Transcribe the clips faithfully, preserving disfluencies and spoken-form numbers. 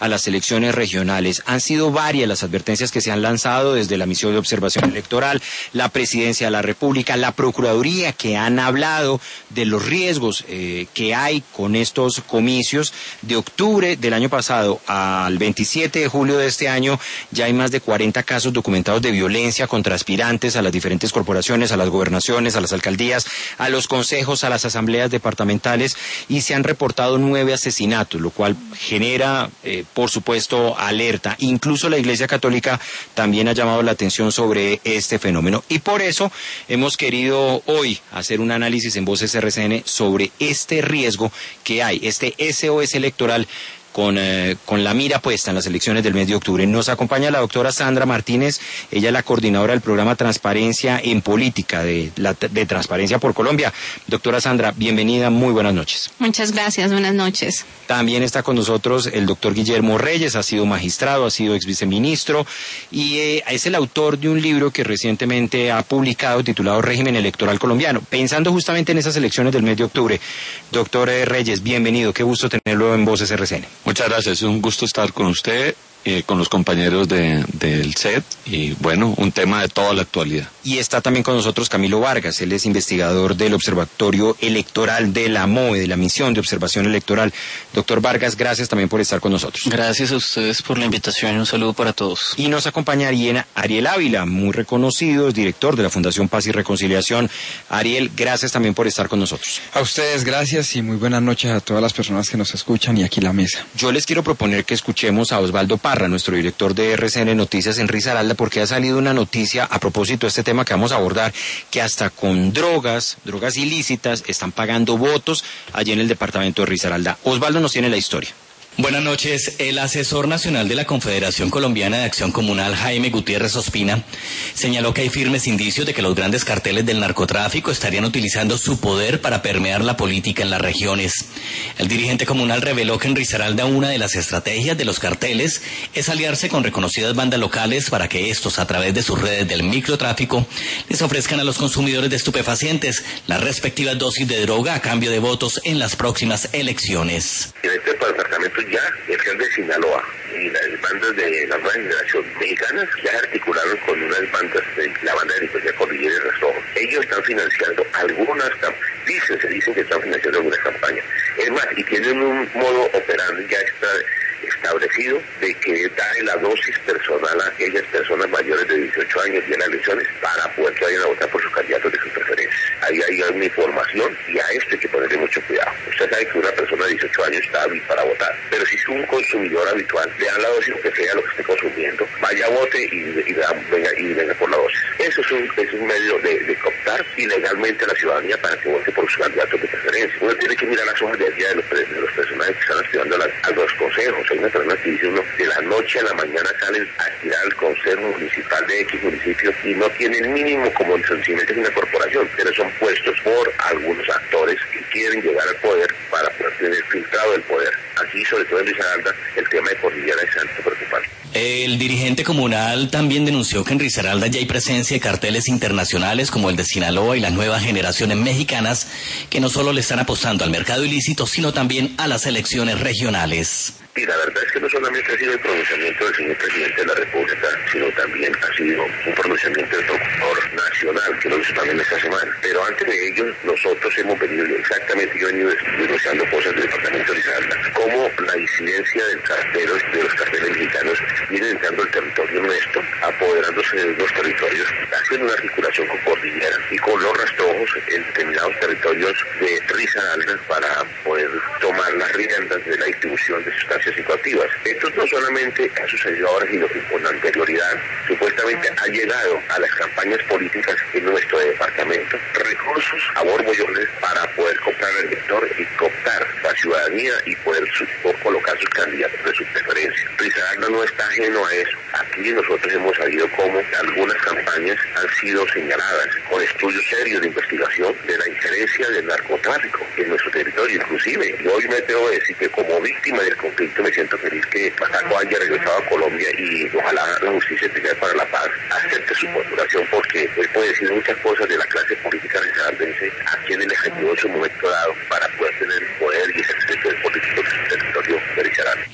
a las elecciones regionales. Han sido varias las advertencias que se han lanzado desde la misión de observación electoral, la Presidencia de la República, la Procuraduría, que han hablado de los riesgos eh, que hay con estos comicios. De octubre del año pasado al veintisiete de julio de este año ya hay más de cuarenta casos documentados de violencia contra aspirantes a las diferentes corporaciones, a las gobernaciones, a las alcaldías, a los consejos, a las asambleas departamentales, y se han reportado nueve asesinatos, lo cual genera, eh, por supuesto, alerta. Incluso la Iglesia Católica también ha llamado la atención sobre este fenómeno, y por eso hemos querido hoy hacer un análisis en Voces R C N sobre este riesgo que hay, este S O S electoral con, eh, con la mira puesta en las elecciones del mes de octubre. Nos acompaña la doctora Sandra Martínez, ella es la coordinadora del programa Transparencia en Política de, la, de Transparencia por Colombia. Doctora Sandra, bienvenida, muy buenas noches. Muchas gracias, buenas noches. También está con nosotros el doctor Guillermo Reyes, ha sido magistrado, ha sido ex viceministro y eh, es el autor de un libro que recientemente ha publicado titulado Régimen Electoral Colombiano, pensando justamente en esas elecciones del mes de octubre. Doctor eh, Reyes, bienvenido, qué gusto tenerlo en Voces R C N. Muchas gracias, es un gusto estar con usted, eh, con los compañeros de, del C E T, y bueno, un tema de toda la actualidad. Y está también con nosotros Camilo Vargas, él es investigador del Observatorio Electoral de la M O E, de la Misión de Observación Electoral. Doctor Vargas, gracias también por estar con nosotros. Gracias a ustedes por la invitación y un saludo para todos. Y nos acompañaría Ariel Ávila, muy reconocido, es director de la Fundación Paz y Reconciliación. Ariel, gracias también por estar con nosotros. A ustedes gracias y muy buenas noches a todas las personas que nos escuchan y aquí la mesa. Yo les quiero proponer que escuchemos a Osvaldo Parra, nuestro director de R C N Noticias en Risaralda, porque ha salido una noticia a propósito de este tema que vamos a abordar, que hasta con drogas, drogas ilícitas, están pagando votos allí en el departamento de Risaralda. Osvaldo nos tiene la historia. Buenas noches. El asesor nacional de la Confederación Colombiana de Acción Comunal, Jaime Gutiérrez Ospina, señaló que hay firmes indicios de que los grandes carteles del narcotráfico estarían utilizando su poder para permear la política en las regiones. El dirigente comunal reveló que en Risaralda una de las estrategias de los carteles es aliarse con reconocidas bandas locales para que estos, a través de sus redes del microtráfico, les ofrezcan a los consumidores de estupefacientes las respectivas dosis de droga a cambio de votos en las próximas elecciones. En este departamento ya el clan de Sinaloa y las bandas de la nueva generación mexicanas ya articularon con unas bandas de la banda de delincuencia Cordillera y Rastrojos. Ellos están financiando algunas campañas, dicen, se dicen que están financiando algunas campañas. Es más, y tienen un modo operando ya está establecido de que da la dosis personal a aquellas personas mayores de dieciocho años y en las elecciones para poder que vayan a votar por sus candidatos de sus preferencias. Ahí hay una información y a esto hay que ponerle mucho cuidado. Usted sabe que una persona de dieciocho años está hábil para votar, pero si es un consumidor habitual, le dan la dosis que sea lo que esté consumiendo, vaya, vote y, y, venga, y venga por la dosis. Eso es un, es un medio de, de cooptar ilegalmente a la ciudadanía para que vote por sus candidatos de preferencia. Uno tiene que mirar las hojas de vida de los, de los personajes que están aspirando a, la, a los consejos. Hay una persona que dice uno, de la noche a la mañana salen a aspirar al consejo municipal de X municipio y no tienen el mínimo como sencillamente es una corporación, pero son puestos por algunos actores que quieren llegar al poder para poder tener filtrado el poder. Aquí, sobre todo en Risaralda, el tema de Cordillera es alto preocupante. El dirigente comunal también denunció que en Risaralda ya hay presencia de carteles internacionales como el de Sinaloa y las nuevas generaciones mexicanas que no solo le están apostando al mercado ilícito, sino también a las elecciones regionales. Y la verdad es que no solamente ha sido el pronunciamiento del señor presidente de la República, sino también ha sido un pronunciamiento del procurador nacional, que lo hizo también esta semana. Pero antes de ello, nosotros hemos venido, exactamente, yo he venido denunciando cosas del departamento de Risaralda, como la incidencia del cartero, de los carteles mexicanos, viene entrando al territorio nuestro, apoderándose de los territorios, haciendo una articulación con Cordillera y con los rastrojos en determinados territorios de Risaralda para poder tomar las riendas de la distribución de sustancias psicoactivas. Esto no solamente ha sucedido ahora, sino que con anterioridad supuestamente ha llegado a las campañas políticas en nuestro departamento recursos a borbollones para poder comprar al elector y cooptar la ciudadanía y poder su, colocar sus candidatos de su preferencia. Risaralda no está ajeno a eso. Aquí nosotros hemos sabido cómo algunas campañas han sido señaladas con estudios serios de investigación de la injerencia del narcotráfico en nuestro territorio. Inclusive, yo hoy me atrevo a decir que como víctima del conflicto me siento feliz que Paco haya regresado a Colombia y ojalá la justicia integral para la paz acepte su postulación, porque él puede decir muchas cosas de la clase política risaraldense aquí en el Ejecutivo en su momento dado para poder tener el poder y ejercer el político del territorio de Risaralda.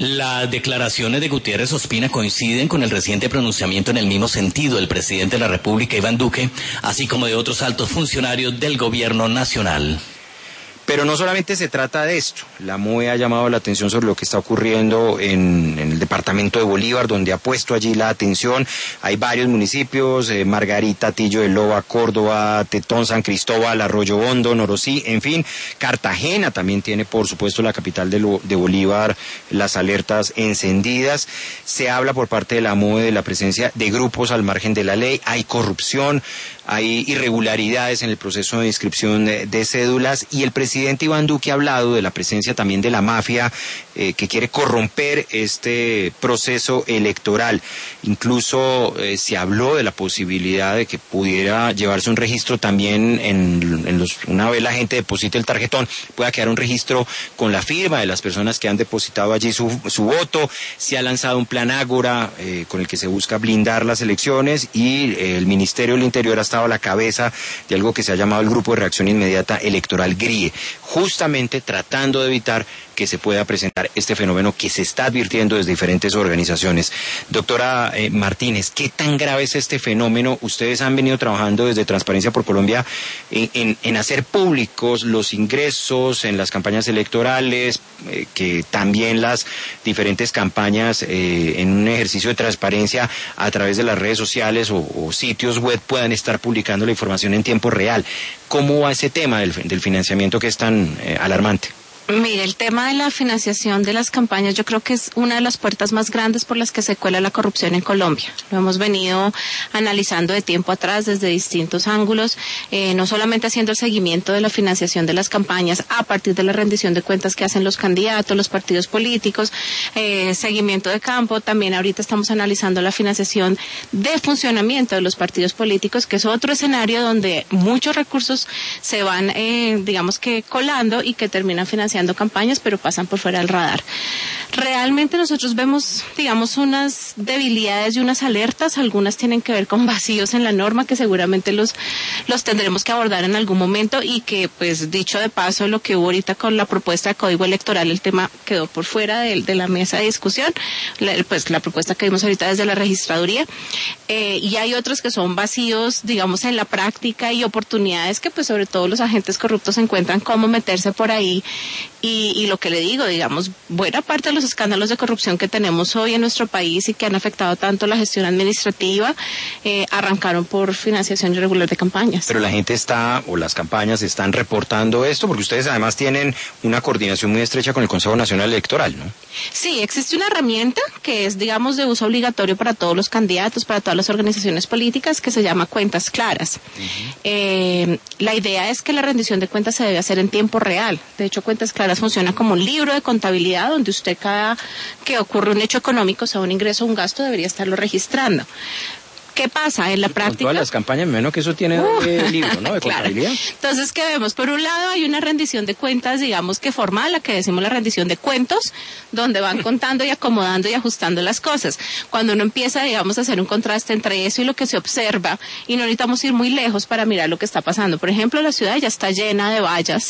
Las declaraciones de Gutiérrez Ospina coinciden con el reciente pronunciamiento en el mismo sentido del presidente de la República, Iván Duque, así como de otros altos funcionarios del gobierno nacional. Pero no solamente se trata de esto. La M U E ha llamado la atención sobre lo que está ocurriendo en, en el departamento de Bolívar, donde ha puesto allí la atención. Hay varios municipios, eh, Margarita, Tillo de Loba, Córdoba, Tetón, San Cristóbal, Arroyo Hondo, Norosí, en fin. Cartagena también tiene, por supuesto, la capital de, lo, de Bolívar, las alertas encendidas. Se habla por parte de la M U E de la presencia de grupos al margen de la ley. Hay corrupción, hay irregularidades en el proceso de inscripción de, de cédulas, y el presidente El presidente Iván Duque ha hablado de la presencia también de la mafia eh, que quiere corromper este proceso electoral. Incluso eh, se habló de la posibilidad de que pudiera llevarse un registro también en, en los, una vez la gente deposite el tarjetón, pueda quedar un registro con la firma de las personas que han depositado allí su, su voto. Se ha lanzado un plan Ágora eh, con el que se busca blindar las elecciones, y eh, el Ministerio del Interior ha estado a la cabeza de algo que se ha llamado el Grupo de Reacción Inmediata Electoral GRIE, justamente tratando de evitar que se pueda presentar este fenómeno que se está advirtiendo desde diferentes organizaciones. Doctora eh, Martínez, ¿qué tan grave es este fenómeno? Ustedes han venido trabajando desde Transparencia por Colombia en, en, en hacer públicos los ingresos en las campañas electorales, eh, que también las diferentes campañas eh, en un ejercicio de transparencia a través de las redes sociales o, o sitios web puedan estar publicando la información en tiempo real. ¿Cómo va ese tema del, del financiamiento que es tan eh, alarmante? Mire, el tema de la financiación de las campañas yo creo que es una de las puertas más grandes por las que se cuela la corrupción en Colombia. Lo hemos venido analizando de tiempo atrás desde distintos ángulos, eh, no solamente haciendo el seguimiento de la financiación de las campañas a partir de la rendición de cuentas que hacen los candidatos, los partidos políticos, eh, seguimiento de campo. También ahorita estamos analizando la financiación de funcionamiento de los partidos políticos, que es otro escenario donde muchos recursos se van, eh, digamos que colando y que terminan financiando campañas, pero pasan por fuera del radar. Realmente nosotros vemos, digamos, unas debilidades y unas alertas. Algunas tienen que ver con vacíos en la norma que seguramente los, los tendremos que abordar en algún momento, y que, pues, dicho de paso, lo que hubo ahorita con la propuesta de código electoral, el tema quedó por fuera de, de la mesa de discusión, la, pues la propuesta que vimos ahorita desde la registraduría, eh, y hay otros que son vacíos, digamos, en la práctica, y oportunidades que, pues, sobre todo los agentes corruptos encuentran cómo meterse por ahí. Y, y lo que le digo, digamos, buena parte de los escándalos de corrupción que tenemos hoy en nuestro país y que han afectado tanto la gestión administrativa, eh, arrancaron por financiación irregular de campañas. Pero la gente está, o las campañas están reportando esto, porque ustedes además tienen una coordinación muy estrecha con el Consejo Nacional Electoral, ¿no? Sí, existe una herramienta que es, digamos, de uso obligatorio para todos los candidatos, para todas las organizaciones políticas, que se llama Cuentas Claras. Uh-huh. Eh, la idea es que la rendición de cuentas se debe hacer en tiempo real. De hecho, Cuentas Claras funciona como un libro de contabilidad donde usted, cada que ocurre un hecho económico, sea un ingreso o un gasto, debería estarlo registrando. ¿Qué pasa en la práctica? Con todas las campañas, me imagino que eso tiene uh, eh, libro, ¿no? De claro. contabilidad. Entonces, ¿qué vemos? Por un lado hay una rendición de cuentas, digamos que formal, la que decimos la rendición de cuentos, donde van contando y acomodando y ajustando las cosas. Cuando uno empieza, digamos, a hacer un contraste entre eso y lo que se observa, y no necesitamos ir muy lejos para mirar lo que está pasando. Por ejemplo, la ciudad ya está llena de vallas,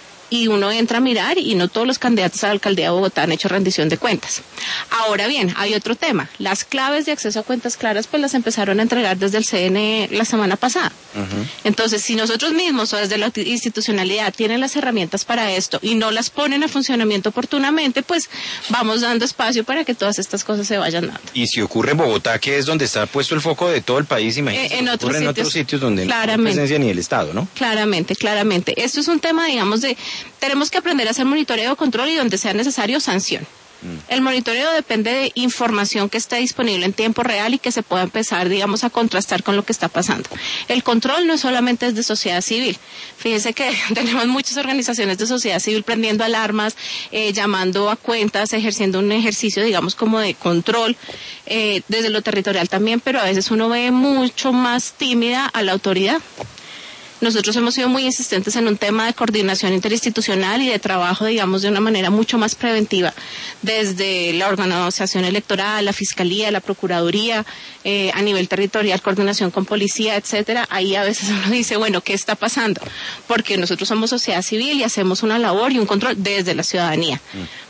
y uno entra a mirar y no todos los candidatos a la alcaldía de Bogotá han hecho rendición de cuentas. Ahora bien, hay otro tema. Las claves de acceso a Cuentas Claras pues las empezaron a entregar desde el C N E la semana pasada. Uh-huh. Entonces, si nosotros mismos o desde la institucionalidad tienen las herramientas para esto y no las ponen a funcionamiento oportunamente, pues vamos dando espacio para que todas estas cosas se vayan dando. Y si ocurre en Bogotá, que es donde está puesto el foco de todo el país, imagínense, eh, en otros ocurre sitios, en otros sitios donde no hay presencia ni el Estado, ¿no? Claramente, claramente. Esto es un tema, digamos, de tenemos que aprender a hacer monitoreo, control y donde sea necesario, sanción. Mm. El monitoreo depende de información que esté disponible en tiempo real y que se pueda empezar, digamos, a contrastar con lo que está pasando. El control no es solamente es de sociedad civil. Fíjense que tenemos muchas organizaciones de sociedad civil prendiendo alarmas, eh, llamando a cuentas, ejerciendo un ejercicio, digamos, como de control, eh, desde lo territorial también, pero a veces uno ve mucho más tímida a la autoridad. Nosotros hemos sido muy insistentes en un tema de coordinación interinstitucional y de trabajo, digamos, de una manera mucho más preventiva, desde la organización electoral, la fiscalía, la procuraduría, eh, a nivel territorial, coordinación con policía, etcétera. Ahí a veces uno dice, bueno, ¿qué está pasando? Porque nosotros somos sociedad civil y hacemos una labor y un control desde la ciudadanía. Mm.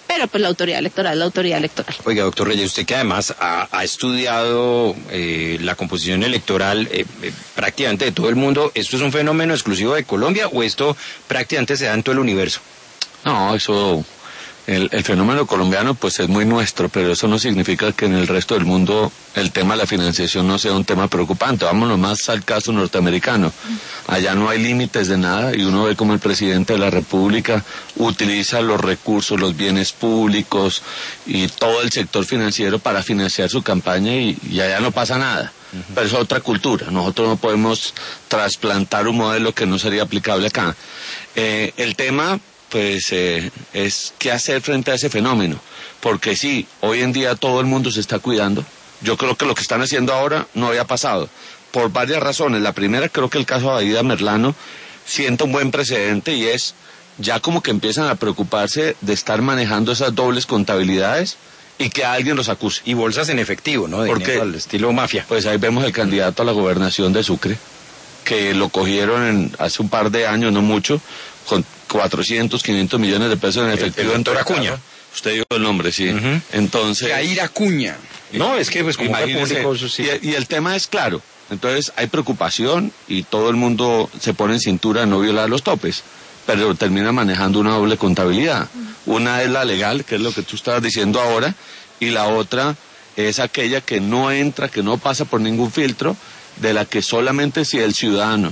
pero pues la autoridad electoral es la autoridad electoral. Oiga, doctor Reyes, usted que además ha, ha estudiado eh, la composición electoral eh, eh, prácticamente de todo el mundo, ¿esto es un fenómeno exclusivo de Colombia o esto prácticamente se da en todo el universo? No, eso, el, el fenómeno colombiano pues es muy nuestro, pero eso no significa que en el resto del mundo el tema de la financiación no sea un tema preocupante. Vámonos más al caso norteamericano. Allá no hay límites de nada y uno ve como el presidente de la República utiliza los recursos, los bienes públicos y todo el sector financiero para financiar su campaña y, y allá no pasa nada. Uh-huh. Pero eso es otra cultura. Nosotros no podemos trasplantar un modelo que no sería aplicable acá. Eh, el tema pues eh, es qué hacer frente a ese fenómeno, porque sí, hoy en día todo el mundo se está cuidando. Yo creo que lo que están haciendo ahora no había pasado, por varias razones. La primera, creo que el caso de Aida Merlano sienta un buen precedente y es, ya como que empiezan a preocuparse de estar manejando esas dobles contabilidades y que alguien los acuse. Y bolsas en efectivo, ¿no? De Porque, dinero al estilo mafia. Pues ahí vemos el candidato a la gobernación de Sucre, que lo cogieron en, hace un par de años, no mucho, con cuatrocientos, quinientos millones de pesos en efectivo. En Doctor Acuña. Usted dijo el nombre, sí. Uh-huh. Entonces... Jair Acuña. No, es que pues como público, eso sí. y, y el tema es claro. Entonces hay preocupación y todo el mundo se pone en cintura de no violar los topes, pero termina manejando una doble contabilidad. Uh-huh. Una es la legal, que es lo que tú estabas diciendo ahora, y la otra es aquella que no entra, que no pasa por ningún filtro, de la que solamente si el ciudadano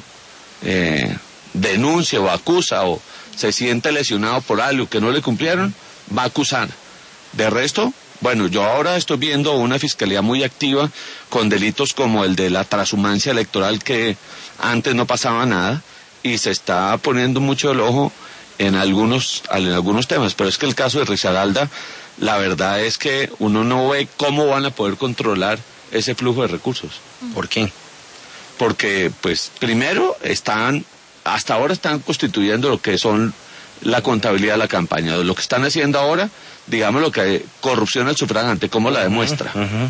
eh, denuncia o acusa o se siente lesionado por algo que no le cumplieron, va a acusar. De resto, bueno, yo ahora estoy viendo una fiscalía muy activa con delitos como el de la transhumancia electoral, que antes no pasaba nada, y se está poniendo mucho el ojo en algunos, en algunos temas, pero es que el caso de Risaralda, la verdad es que uno no ve cómo van a poder controlar ese flujo de recursos. ¿Por qué? Porque, pues, primero están, hasta ahora están constituyendo lo que son la contabilidad de la campaña. Lo que están haciendo ahora, digamos lo que corrupción al sufragante, ¿cómo la demuestra? Uh-huh, uh-huh.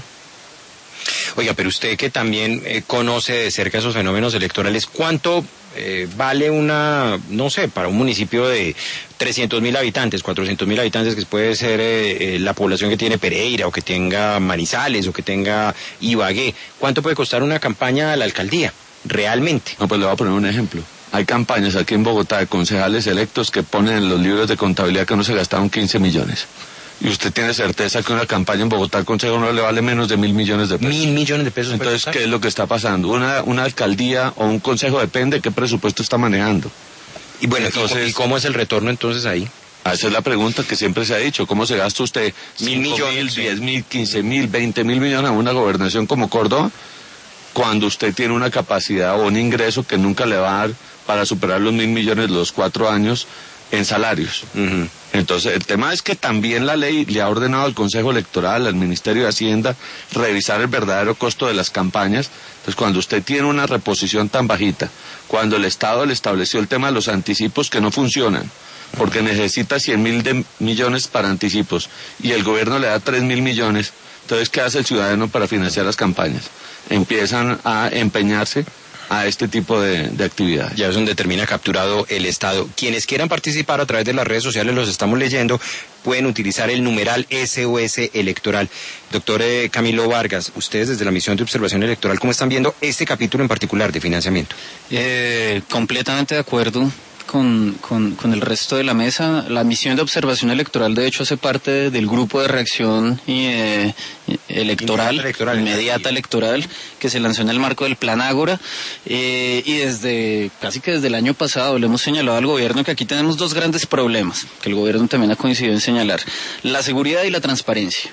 Oiga, pero usted que también eh, conoce de cerca esos fenómenos electorales, ¿cuánto eh, vale una, no sé, para un municipio de trescientos mil habitantes, cuatrocientos mil habitantes, que puede ser eh, eh, la población que tiene Pereira, o que tenga Manizales, o que tenga Ibagué? ¿Cuánto puede costar una campaña a la alcaldía, realmente? No, pues le voy a poner un ejemplo. Hay campañas aquí en Bogotá de concejales electos que ponen en los libros de contabilidad que no se gastaron quince millones. Y usted tiene certeza que una campaña en Bogotá al Consejo no le vale menos de mil millones de pesos. Mil millones de pesos. Entonces, ¿qué es lo que está pasando? Una, una alcaldía o un consejo depende de qué presupuesto está manejando. Y bueno, entonces, ¿y cómo es el retorno entonces ahí? Esa es la pregunta que siempre se ha dicho. ¿Cómo se gasta usted mil millones, diez mil, quince mil, veinte mil millones a una gobernación como Córdoba, cuando usted tiene una capacidad o un ingreso que nunca le va a dar para superar los mil millones los cuatro años en salarios? Uh-huh. Entonces, el tema es que también la ley le ha ordenado al Consejo Electoral, al Ministerio de Hacienda, revisar el verdadero costo de las campañas. Entonces, cuando usted tiene una reposición tan bajita, cuando el Estado le estableció el tema de los anticipos que no funcionan, porque necesita cien mil de millones para anticipos, y el gobierno le da tres mil millones, entonces, ¿qué hace el ciudadano para financiar las campañas? Empiezan a empeñarse a este tipo de, de actividades. Ya es donde termina capturado el Estado. Quienes quieran participar a través de las redes sociales, los estamos leyendo, pueden utilizar el numeral S O S Electoral. Doctor eh, Camilo Vargas, ustedes desde la Misión de Observación Electoral, ¿cómo están viendo este capítulo en particular de financiamiento? Eh, completamente de acuerdo con, con, con el resto de la mesa. La Misión de Observación Electoral, de hecho, hace parte del grupo de reacción eh, electoral, inmediata electoral, inmediata electoral, que se lanzó en el marco del Plan Ágora, eh, y desde, casi que desde el año pasado, le hemos señalado al gobierno que aquí tenemos dos grandes problemas, que el gobierno también ha coincidido en señalar: la seguridad y la transparencia.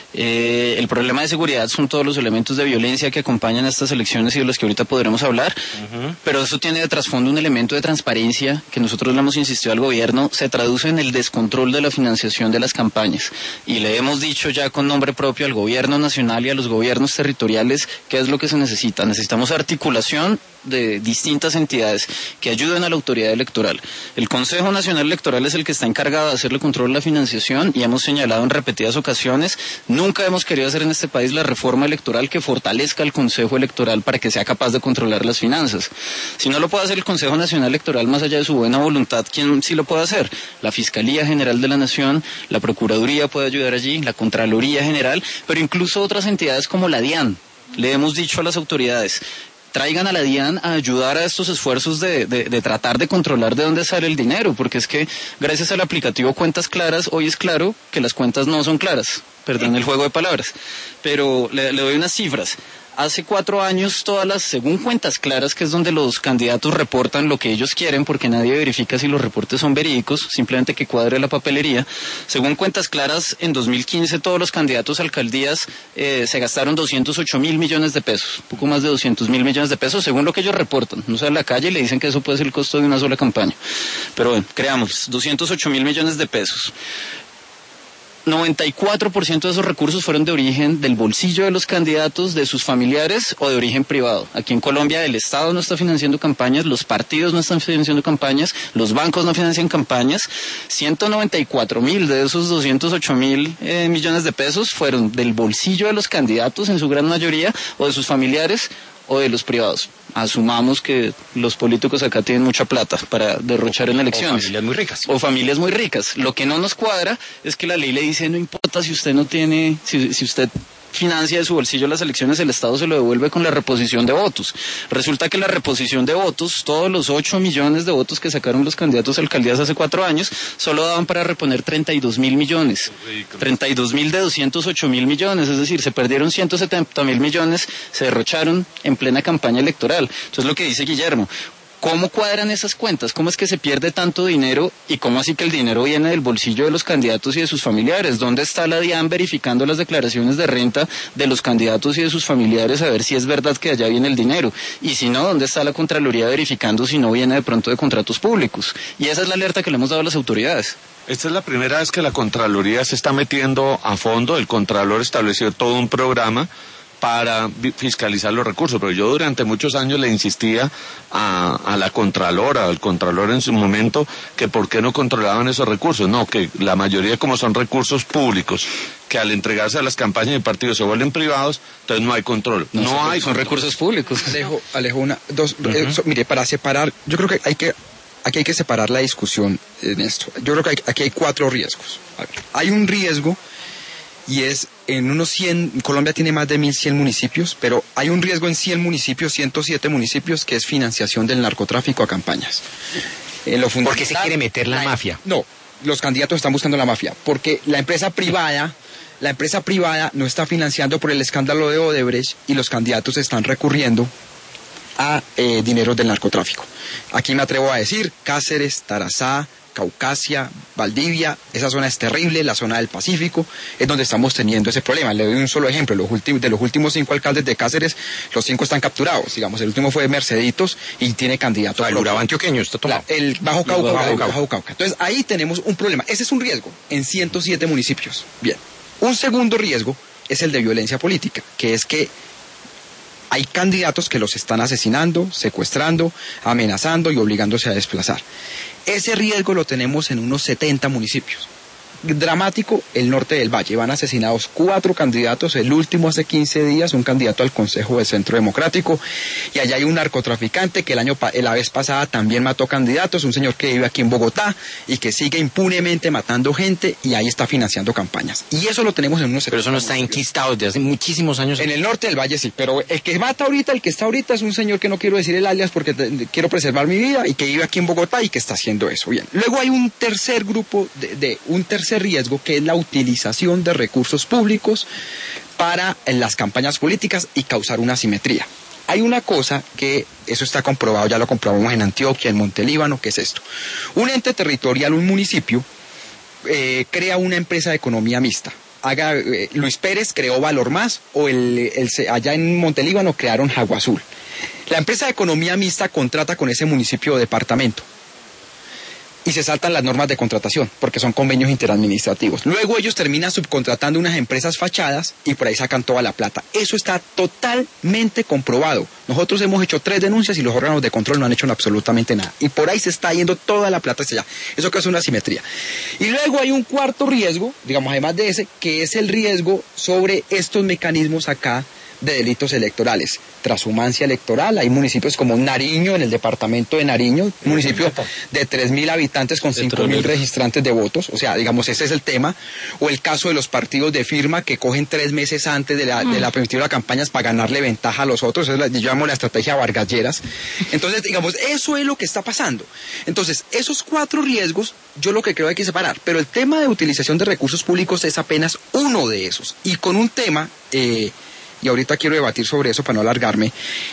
Eh, el problema de seguridad son todos los elementos de violencia que acompañan a estas elecciones y de los que ahorita podremos hablar, uh-huh. Pero eso tiene de trasfondo un elemento de transparencia que nosotros le hemos insistido al gobierno, se traduce en el descontrol de la financiación de las campañas, y le hemos dicho ya con nombre propio al gobierno nacional y a los gobiernos territoriales qué es lo que se necesita. Necesitamos articulación de distintas entidades que ayuden a la autoridad electoral. El Consejo Nacional Electoral es el que está encargado de hacerle control a la financiación, y hemos señalado en repetidas ocasiones, nunca hemos querido hacer en este país la reforma electoral que fortalezca al Consejo Electoral para que sea capaz de controlar las finanzas. Si no lo puede hacer el Consejo Nacional Electoral más allá de su buena voluntad, ¿quién sí lo puede hacer? La Fiscalía General de la Nación, la Procuraduría puede ayudar allí, la Contraloría General, pero incluso otras entidades como la DIAN. Le hemos dicho a las autoridades, traigan a la DIAN a ayudar a estos esfuerzos de, de, de tratar de controlar de dónde sale el dinero, porque es que gracias al aplicativo Cuentas Claras, hoy es claro que las cuentas no son claras, perdón el juego de palabras, pero le, le doy unas cifras. Hace cuatro años, todas las, según Cuentas Claras, que es donde los candidatos reportan lo que ellos quieren, porque nadie verifica si los reportes son verídicos, simplemente que cuadre la papelería. Según Cuentas Claras, en dos mil quince todos los candidatos a alcaldías eh, se gastaron doscientos ocho mil millones de pesos, poco más de doscientos mil millones de pesos, según lo que ellos reportan. No salen a la calle y le dicen que eso puede ser el costo de una sola campaña. Pero bueno, creamos, doscientos ocho mil millones de pesos. noventa y cuatro por ciento de esos recursos fueron de origen del bolsillo de los candidatos, de sus familiares o de origen privado. Aquí en Colombia el Estado no está financiando campañas, los partidos no están financiando campañas, los bancos no financian campañas. ciento noventa y cuatro mil de esos doscientos ocho mil eh, millones de pesos fueron del bolsillo de los candidatos en su gran mayoría o de sus familiares o de los privados. Asumamos que los políticos acá tienen mucha plata para derrochar en elecciones. O familias muy ricas. O familias muy ricas. Lo que no nos cuadra es que la ley le dice, no importa si usted no tiene, si, si usted financia de su bolsillo las elecciones, el Estado se lo devuelve con la reposición de votos. Resulta que la reposición de votos, todos los ocho millones de votos que sacaron los candidatos a alcaldías hace cuatro años, solo daban para reponer treinta y dos mil millones. treinta y dos mil de doscientos ocho mil millones, es decir, se perdieron ciento setenta mil millones, se derrocharon en plena campaña electoral. Entonces lo que dice Guillermo, ¿cómo cuadran esas cuentas? ¿Cómo es que se pierde tanto dinero? ¿Y cómo así que el dinero viene del bolsillo de los candidatos y de sus familiares? ¿Dónde está la DIAN verificando las declaraciones de renta de los candidatos y de sus familiares a ver si es verdad que allá viene el dinero? Y si no, ¿dónde está la Contraloría verificando si no viene de pronto de contratos públicos? Y esa es la alerta que le hemos dado a las autoridades. Esta es la primera vez que la Contraloría se está metiendo a fondo. El Contralor estableció todo un programa para fiscalizar los recursos, pero yo durante muchos años le insistía a, a la Contralora, al Contralor en su momento, que por qué no controlaban esos recursos. No, que la mayoría, como son recursos públicos, que al entregarse a las campañas de partidos se vuelven privados, entonces no hay control. No, no son, hay son control. Recursos públicos. Alejo, Alejo, una, dos, uh-huh. eh, so, mire, para separar, yo creo que hay que, aquí hay que separar la discusión en esto. Yo creo que hay, aquí hay cuatro riesgos. A ver, hay un riesgo y es en unos cien, Colombia tiene más de mil cien municipios, pero hay un riesgo en cien municipios, ciento siete municipios, que es financiación del narcotráfico a campañas. En lo ¿Por qué se quiere meter la, la mafia? No, los candidatos están buscando la mafia, porque la empresa privada, la empresa privada no está financiando por el escándalo de Odebrecht y los candidatos están recurriendo a eh, dinero del narcotráfico. Aquí me atrevo a decir Cáceres, Tarazá, Caucasia, Valdivia, esa zona es terrible, la zona del Pacífico, es donde estamos teniendo ese problema. Le doy un solo ejemplo, los últimos, de los últimos cinco alcaldes de Cáceres, los cinco están capturados, digamos, el último fue Merceditos y tiene candidato. El Urabá antioqueño está tomado. La, el Bajo Cauca, Bajo, Bajo, Bajo Cauca. Entonces ahí tenemos un problema, ese es un riesgo en ciento siete municipios. Bien, un segundo riesgo es el de violencia política, que es que hay candidatos que los están asesinando, secuestrando, amenazando y obligándose a desplazar. Ese riesgo lo tenemos en unos setenta municipios. Dramático, el norte del Valle. Van asesinados cuatro candidatos, el último hace quince días, un candidato al Consejo del Centro Democrático, y allá hay un narcotraficante que el año la vez pasada también mató candidatos, un señor que vive aquí en Bogotá y que sigue impunemente matando gente y ahí está financiando campañas. Y eso lo tenemos en unos setenta. Pero eso no está enquistado desde hace muchísimos años. En el norte del Valle sí, pero el que mata ahorita, el que está ahorita es un señor que no quiero decir el alias porque te, quiero preservar mi vida y que vive aquí en Bogotá y que está haciendo eso. Bien. Luego hay un tercer grupo de, de un tercer riesgo, que es la utilización de recursos públicos para en las campañas políticas y causar una asimetría. Hay una cosa que, eso está comprobado, ya lo comprobamos en Antioquia, en Montelíbano, ¿qué es esto? Un ente territorial, un municipio, eh, crea una empresa de economía mixta. Haga, eh, Luis Pérez creó Valor Más, o el, el, allá en Montelíbano crearon Jagua Azul. La empresa de economía mixta contrata con ese municipio o departamento y se saltan las normas de contratación, porque son convenios interadministrativos. Luego ellos terminan subcontratando unas empresas fachadas y por ahí sacan toda la plata. Eso está totalmente comprobado. Nosotros hemos hecho tres denuncias y los órganos de control no han hecho absolutamente nada. Y por ahí se está yendo toda la plata hacia allá. Eso que es una asimetría. Y luego hay un cuarto riesgo, digamos además de ese, que es el riesgo sobre estos mecanismos acá de delitos electorales. Transhumancia electoral, hay municipios como Nariño, en el departamento de Nariño, municipio de tres mil habitantes con cinco mil registrantes de votos, o sea, digamos, ese es el tema. O el caso de los partidos de firma que cogen tres meses antes de la, mm. de la primitiva de campañas para ganarle ventaja a los otros, es la, yo llamo la estrategia Vargas Lleras. Entonces, digamos, eso es lo que está pasando. Entonces, esos cuatro riesgos, yo lo que creo hay que separar, pero el tema de utilización de recursos públicos es apenas uno de esos. Y con un tema, eh, y ahorita quiero debatir sobre eso para no alargarme,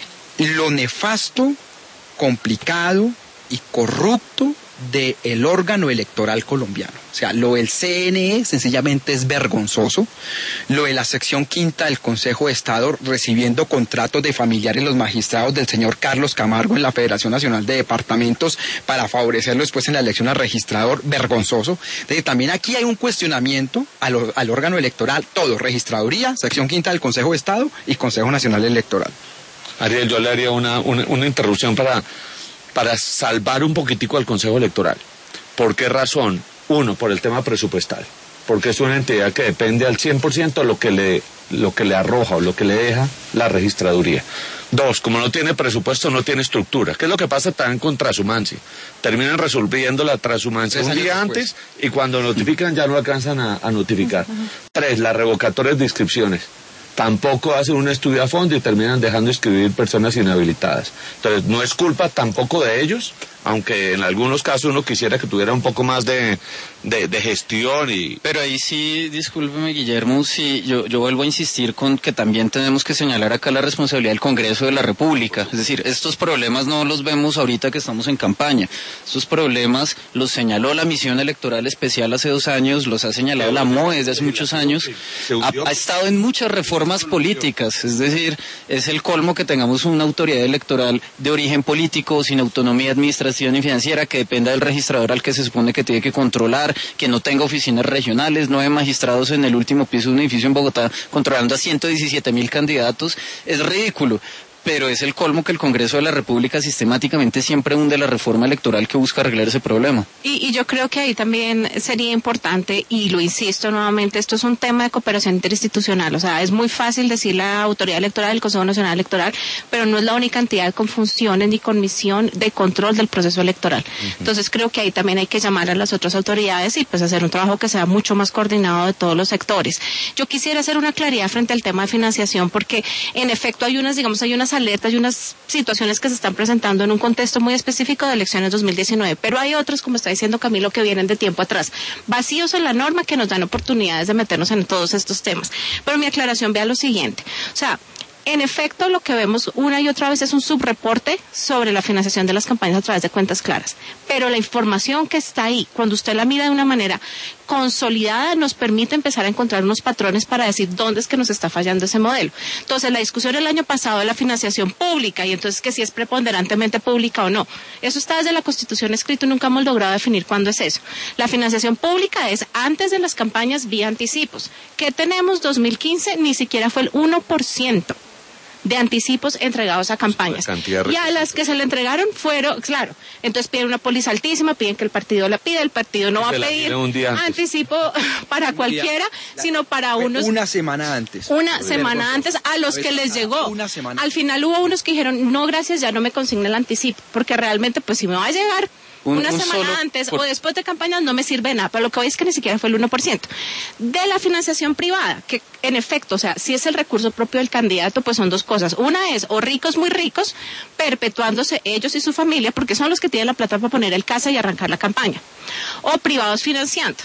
lo nefasto, complicado y corrupto del órgano electoral colombiano. O sea, lo del C N E sencillamente es vergonzoso. Lo de la sección quinta del Consejo de Estado recibiendo contratos de familiares de los magistrados del señor Carlos Camargo en la Federación Nacional de Departamentos para favorecerlo después en la elección al registrador, vergonzoso. Entonces, también aquí hay un cuestionamiento al, al órgano electoral, todo, registraduría, sección quinta del Consejo de Estado y Consejo Nacional Electoral. Ariel, yo le haría una, una, una interrupción para... para salvar un poquitico al Consejo Electoral. ¿Por qué razón? Uno, por el tema presupuestal, porque es una entidad que depende al cien por ciento de lo que le, lo que le arroja o lo que le deja la registraduría. Dos, como no tiene presupuesto, no tiene estructura. ¿Qué es lo que pasa también con transhumancia? Terminan resolviendo la transhumancia un día antes y cuando notifican ya no alcanzan a, a notificar. Tres, las revocatorias de inscripciones. Tampoco hacen un estudio a fondo y terminan dejando inscribir personas inhabilitadas. Entonces, no es culpa tampoco de ellos, aunque en algunos casos uno quisiera que tuviera un poco más de, de, de gestión y... Pero ahí sí, discúlpeme, Guillermo, sí, yo, yo vuelvo a insistir con que también tenemos que señalar acá la responsabilidad del Congreso de la República. Es decir, estos problemas no los vemos ahorita que estamos en campaña. Estos problemas los señaló la Misión Electoral Especial hace dos años, los ha señalado la M O E desde hace muchos años, ha, ha estado en muchas reformas políticas, es decir, es el colmo que tengamos una autoridad electoral de origen político, sin autonomía administrativa y financiera, que dependa del registrador al que se supone que tiene que controlar, que no tenga oficinas regionales, nueve magistrados en el último piso de un edificio en Bogotá controlando a ciento diecisiete mil candidatos, es ridículo. Pero es el colmo que el Congreso de la República sistemáticamente siempre hunde la reforma electoral que busca arreglar ese problema. Y, y yo creo que ahí también sería importante, y lo insisto nuevamente, esto es un tema de cooperación interinstitucional. O sea, es muy fácil decir la autoridad electoral, el Consejo Nacional Electoral, pero no es la única entidad con funciones ni con misión de control del proceso electoral. Uh-huh. Entonces creo que ahí también hay que llamar a las otras autoridades y pues hacer un trabajo que sea mucho más coordinado de todos los sectores. Yo quisiera hacer una claridad frente al tema de financiación, porque en efecto hay unas, digamos, hay unas alertas y unas situaciones que se están presentando en un contexto muy específico de elecciones dos mil diecinueve, pero hay otros, como está diciendo Camilo, que vienen de tiempo atrás, vacíos en la norma que nos dan oportunidades de meternos en todos estos temas. Pero mi aclaración vea lo siguiente, o sea, en efecto, lo que vemos una y otra vez es un subreporte sobre la financiación de las campañas a través de cuentas claras. Pero la información que está ahí, cuando usted la mira de una manera consolidada, nos permite empezar a encontrar unos patrones para decir dónde es que nos está fallando ese modelo. Entonces, la discusión el año pasado de la financiación pública, y entonces que si es preponderantemente pública o no, eso está desde la Constitución escrito y nunca hemos logrado definir cuándo es eso. La financiación pública es antes de las campañas vía anticipos. ¿Qué tenemos? dos mil quince ni siquiera fue el uno por ciento. De anticipos entregados a campañas. Y a las que se le entregaron fueron, claro, entonces piden una póliza altísima, piden que el partido la pida, el partido no va a pedir anticipo para cualquiera, sino para unos... Una semana antes. Una semana antes a los que les llegó. Una semana. Al final hubo unos que dijeron, no gracias, ya no me consigna el anticipo, porque realmente pues si me va a llegar... Un, una un semana antes por... o después de campañas no me sirve nada, pero lo que hoy es que ni siquiera fue el uno por ciento. De la financiación privada, que en efecto, o sea, si es el recurso propio del candidato, pues son dos cosas. Una es, o ricos muy ricos, perpetuándose ellos y su familia, porque son los que tienen la plata para poner el casa y arrancar la campaña. O privados financiando.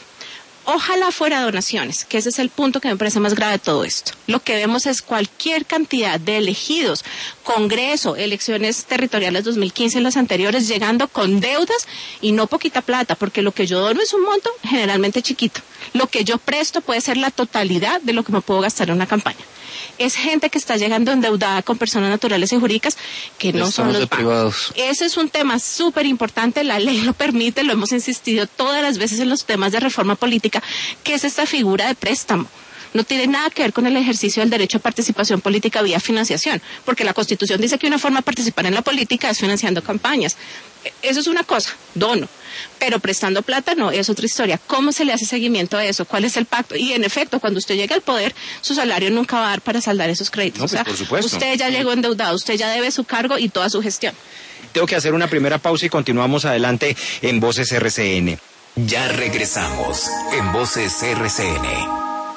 Ojalá fuera donaciones, que ese es el punto que me parece más grave de todo esto. Lo que vemos es cualquier cantidad de elegidos, Congreso, elecciones territoriales dos mil quince y las anteriores, llegando con deudas y no poquita plata, porque lo que yo dono es un monto generalmente chiquito. Lo que yo presto puede ser la totalidad de lo que me puedo gastar en una campaña. Es gente que está llegando endeudada con personas naturales y jurídicas que no son los privados. Ese es un tema súper importante, la ley lo permite, lo hemos insistido todas las veces en los temas de reforma política, que es esta figura de préstamo. No tiene nada que ver con el ejercicio del derecho a participación política vía financiación, porque la Constitución dice que una forma de participar en la política es financiando campañas. eso es una cosa, dono. Pero prestando plata no, es otra historia. ¿Cómo se le hace seguimiento a eso? ¿Cuál es el pacto? Y en efecto, cuando usted llegue al poder, su salario nunca va a dar para saldar esos créditos. No, pues, o sea, por supuesto. Usted ya llegó endeudado, usted ya debe su cargo y toda su gestión. Tengo que hacer una primera pausa y continuamos adelante en Voces R C N. Ya regresamos en Voces R C N.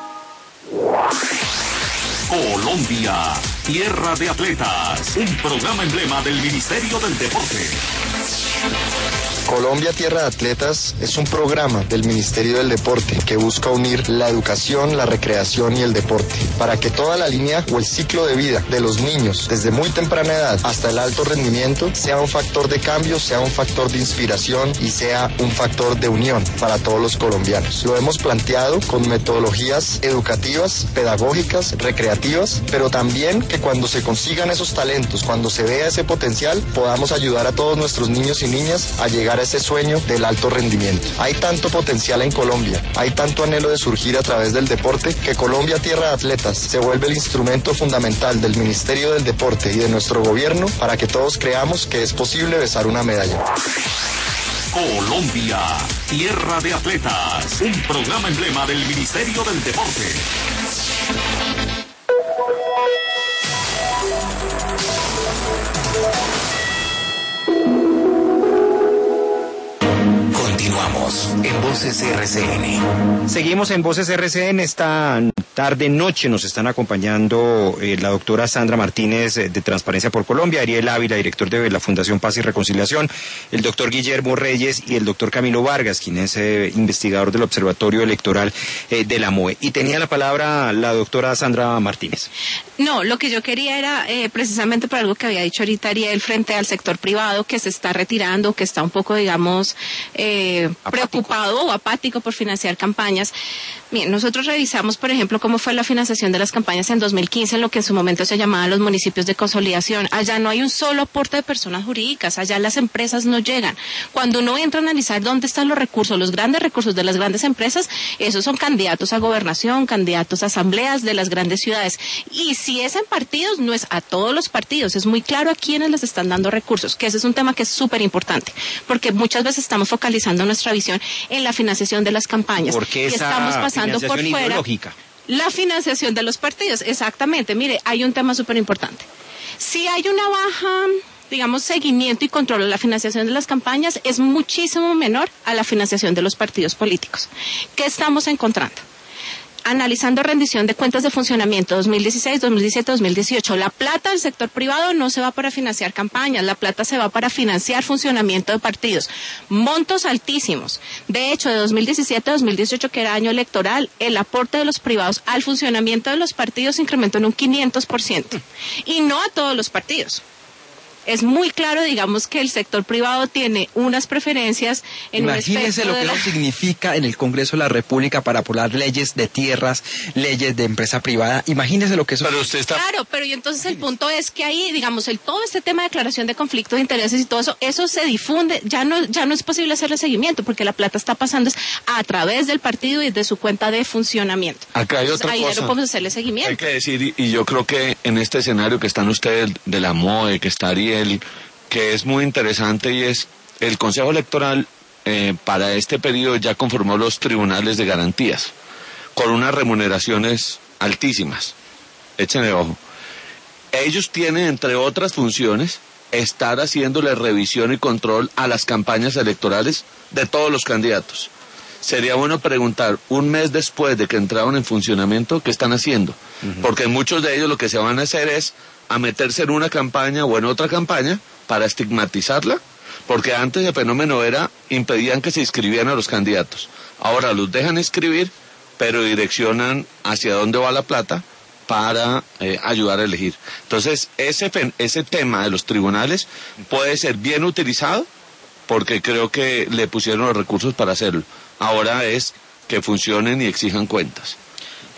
Colombia, tierra de atletas, un programa emblema del Ministerio del Deporte. Colombia Tierra de Atletas es un programa del Ministerio del Deporte que busca unir la educación, la recreación y el deporte para que toda la línea o el ciclo de vida de los niños desde muy temprana edad hasta el alto rendimiento sea un factor de cambio, sea un factor de inspiración y sea un factor de unión para todos los colombianos. Lo hemos planteado con metodologías educativas, pedagógicas, recreativas, pero también que cuando se consigan esos talentos, cuando se vea ese potencial, podamos ayudar a todos nuestros niños y niñas a llegar a ese sueño del alto rendimiento. Hay tanto potencial en Colombia, hay tanto anhelo de surgir a través del deporte, que Colombia Tierra de Atletas se vuelve el instrumento fundamental del Ministerio del Deporte y de nuestro gobierno para que todos creamos que es posible besar una medalla. Colombia, tierra de atletas, un programa emblema del Ministerio del Deporte. Continuamos en Voces R C N. Seguimos en Voces R C N. Esta tarde, noche, nos están acompañando eh, la doctora Sandra Martínez eh, de Transparencia por Colombia, Ariel Ávila, director de la Fundación Paz y Reconciliación, el doctor Guillermo Reyes y el doctor Camilo Vargas, quien es eh, investigador del Observatorio Electoral eh, de la M O E. Y tenía la palabra la doctora Sandra Martínez. No, lo que yo quería era eh, precisamente por algo que había dicho ahorita Ariel frente al sector privado que se está retirando, que está un poco, digamos, eh, preocupado o apático por financiar campañas. Bien, nosotros revisamos, por ejemplo, cómo fue la financiación de las campañas en dos mil quince, en lo que en su momento se llamaban los municipios de consolidación. Allá no hay un solo aporte de personas jurídicas, allá las empresas no llegan. Cuando uno entra a analizar dónde están los recursos, los grandes recursos de las grandes empresas, esos son candidatos a gobernación, candidatos a asambleas de las grandes ciudades. Y si es en partidos, no es a todos los partidos, es muy claro a quiénes les están dando recursos, que ese es un tema que es súper importante, porque muchas veces estamos focalizando nuestra visión en la financiación de las campañas. Porque y estamos pasando por fuera ideológica. La financiación de los partidos, exactamente. Mire, hay un tema súper importante. Si hay una baja, digamos, seguimiento y control de la financiación de las campañas, es muchísimo menor a la financiación de los partidos políticos. ¿Qué estamos encontrando? Analizando rendición de cuentas de funcionamiento dos mil dieciséis, dos mil diecisiete, dos mil dieciocho, la plata del sector privado no se va para financiar campañas, la plata se va para financiar funcionamiento de partidos. Montos altísimos. De hecho, de dos mil diecisiete a dos mil dieciocho, que era año electoral, el aporte de los privados al funcionamiento de los partidos se incrementó en un quinientos por ciento. Y no a todos los partidos. Es muy claro, digamos, que el sector privado tiene unas preferencias en Imagínese lo que la... eso significa en el Congreso de la República para aprobar leyes de tierras, leyes de empresa privada. Imagínese lo que eso... Pero usted está... Claro, pero y entonces el punto es que ahí, digamos, el todo este tema de declaración de conflicto de intereses y todo eso, eso se difunde, ya no, ya no es posible hacerle seguimiento porque la plata está pasando a través del partido y de su cuenta de funcionamiento. Acá hay entonces, otra ahí cosa. ya no podemos hacerle seguimiento. Hay que decir, y, y yo creo que en este escenario que están ustedes de la M O E, que está Ariel, que es muy interesante, y es el Consejo Electoral eh, para este periodo ya conformó los tribunales de garantías con unas remuneraciones altísimas. Échenle ojo. Ellos tienen, entre otras funciones, estar haciéndole revisión y control a las campañas electorales de todos los candidatos. Sería bueno preguntar, un mes después de que entraron en funcionamiento, ¿qué están haciendo? Uh-huh. Porque muchos de ellos lo que se van a hacer es a meterse en una campaña o en otra campaña para estigmatizarla, porque antes el fenómeno era, impedían que se inscribieran a los candidatos. Ahora los dejan inscribir, pero direccionan hacia dónde va la plata para eh, ayudar a elegir. Entonces, ese, ese tema de los tribunales puede ser bien utilizado, porque creo que le pusieron los recursos para hacerlo. Ahora es que funcionen y exijan cuentas.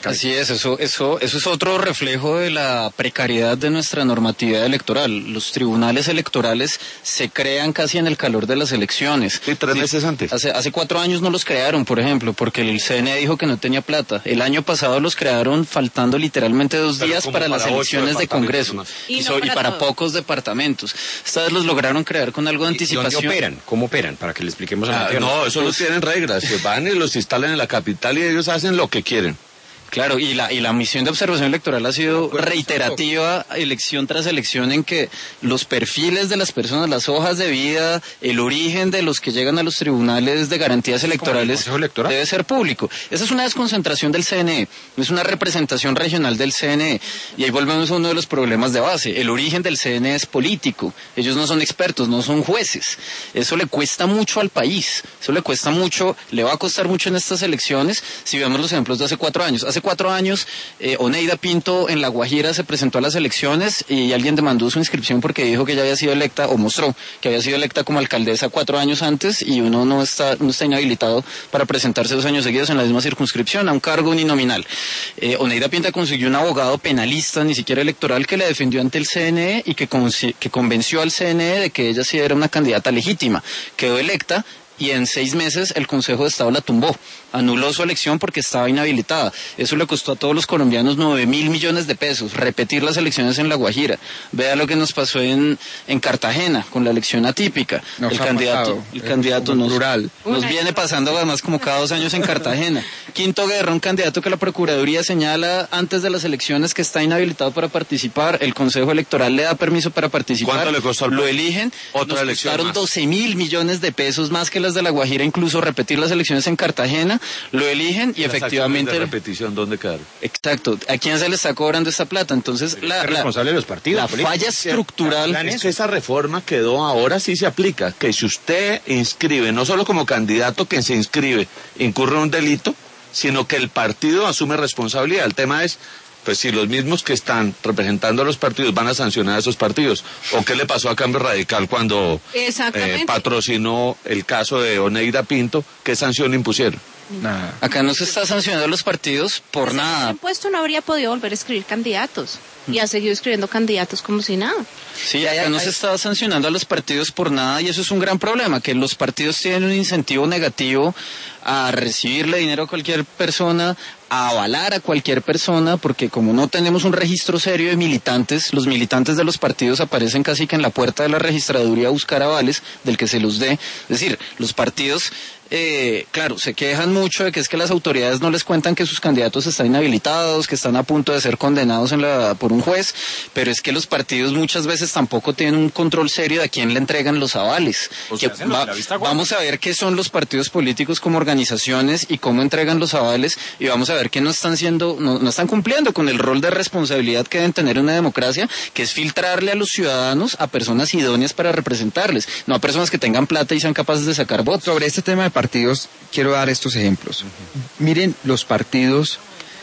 Así es, eso, eso, eso es otro reflejo de la precariedad de nuestra normatividad electoral. Los tribunales electorales se crean casi en el calor de las elecciones. Sí, tres meses antes. Hace, hace cuatro años no los crearon, por ejemplo, porque el C N E dijo que no tenía plata. El año pasado los crearon faltando literalmente dos Pero días para, para las elecciones de Congreso y, y, no so, para, y para pocos departamentos. Esta vez los lograron crear con algo de anticipación. ¿Dónde operan? ¿Cómo operan? Para que le expliquemos a la Ah, gente. no, eso no tienen reglas. Se van y los instalan en la capital y ellos hacen lo que quieren. Claro, y la, y la misión de observación electoral ha sido reiterativa, elección tras elección, en que los perfiles de las personas, las hojas de vida, el origen de los que llegan a los tribunales de garantías electorales debe ser público. Esa es una desconcentración del C N E, es una representación regional del C N E, y ahí volvemos a uno de los problemas de base. El origen del C N E es político, ellos no son expertos, no son jueces. Eso le cuesta mucho al país, eso le cuesta mucho, le va a costar mucho en estas elecciones, si vemos los ejemplos de hace cuatro años. Hace cuatro años, eh, Oneida Pinto en La Guajira se presentó a las elecciones y alguien demandó su inscripción porque dijo que ella había sido electa, o mostró que había sido electa como alcaldesa cuatro años antes, y uno no está, no está inhabilitado para presentarse dos años seguidos en la misma circunscripción a un cargo uninominal. Eh, Oneida Pinto consiguió un abogado penalista, ni siquiera electoral, que le defendió ante el C N E y que, que convenció al C N E de que ella sí era una candidata legítima. Quedó electa y en seis meses el Consejo de Estado la tumbó, anuló su elección porque estaba inhabilitada. Eso le costó a todos los colombianos nueve mil millones de pesos, repetir las elecciones en La Guajira. Vea lo que nos pasó en, en Cartagena, con la elección atípica. Nos el candidato, pasado, el candidato nos, rural. nos viene pasando además como cada dos años en Cartagena. Quinto Guerra, un candidato que la Procuraduría señala antes de las elecciones que está inhabilitado para participar, el Consejo Electoral le da permiso para participar. ¿Cuánto le costó al Lo país? eligen, Otra nos elección costaron más. doce mil millones de pesos más que las de La Guajira, incluso repetir las elecciones en Cartagena, lo eligen y Las efectivamente... acciones de repetición, ¿dónde quedaron? Exacto, ¿a quién se le está cobrando esta plata? Entonces, la, Es la, responsable de los partidos. la políticos. falla estructural... Es que esa reforma quedó, ahora sí se aplica, que si usted inscribe, no solo como candidato que se inscribe, incurre en un delito, sino que el partido asume responsabilidad. El tema es, pues si los mismos que están representando a los partidos van a sancionar a esos partidos, o qué le pasó a Cambio Radical cuando eh, patrocinó el caso de Oneida Pinto, ¿qué sanción impusieron? Nada. Acá no se está sancionando a los partidos por Si nada. el impuesto no habría podido volver a escribir candidatos y ha seguido escribiendo candidatos como si nada. Sí, acá no se está sancionando a los partidos por nada, y eso es un gran problema, que los partidos tienen un incentivo negativo a recibirle dinero a cualquier persona, a avalar a cualquier persona, porque como no tenemos un registro serio de militantes, los militantes de los partidos aparecen casi que en la puerta de la registraduría a buscar avales del que se los dé. Es decir, los partidos, eh, claro, se quejan mucho de que es que las autoridades no les cuentan que sus candidatos están inhabilitados, que están a punto de ser condenados en la, por un juez, pero es que los partidos muchas veces tampoco tienen un control serio de a quién le entregan los avales. O Que sea, va- la vista gorda. vamos a ver qué son los partidos políticos como organizaciones y cómo entregan los avales, y vamos a ver que no están siendo, no, no están cumpliendo con el rol de responsabilidad que deben tener una democracia, que es filtrarle a los ciudadanos a personas idóneas para representarles, no a personas que tengan plata y sean capaces de sacar votos. Sobre este tema de partidos, quiero dar estos ejemplos. Miren los partidos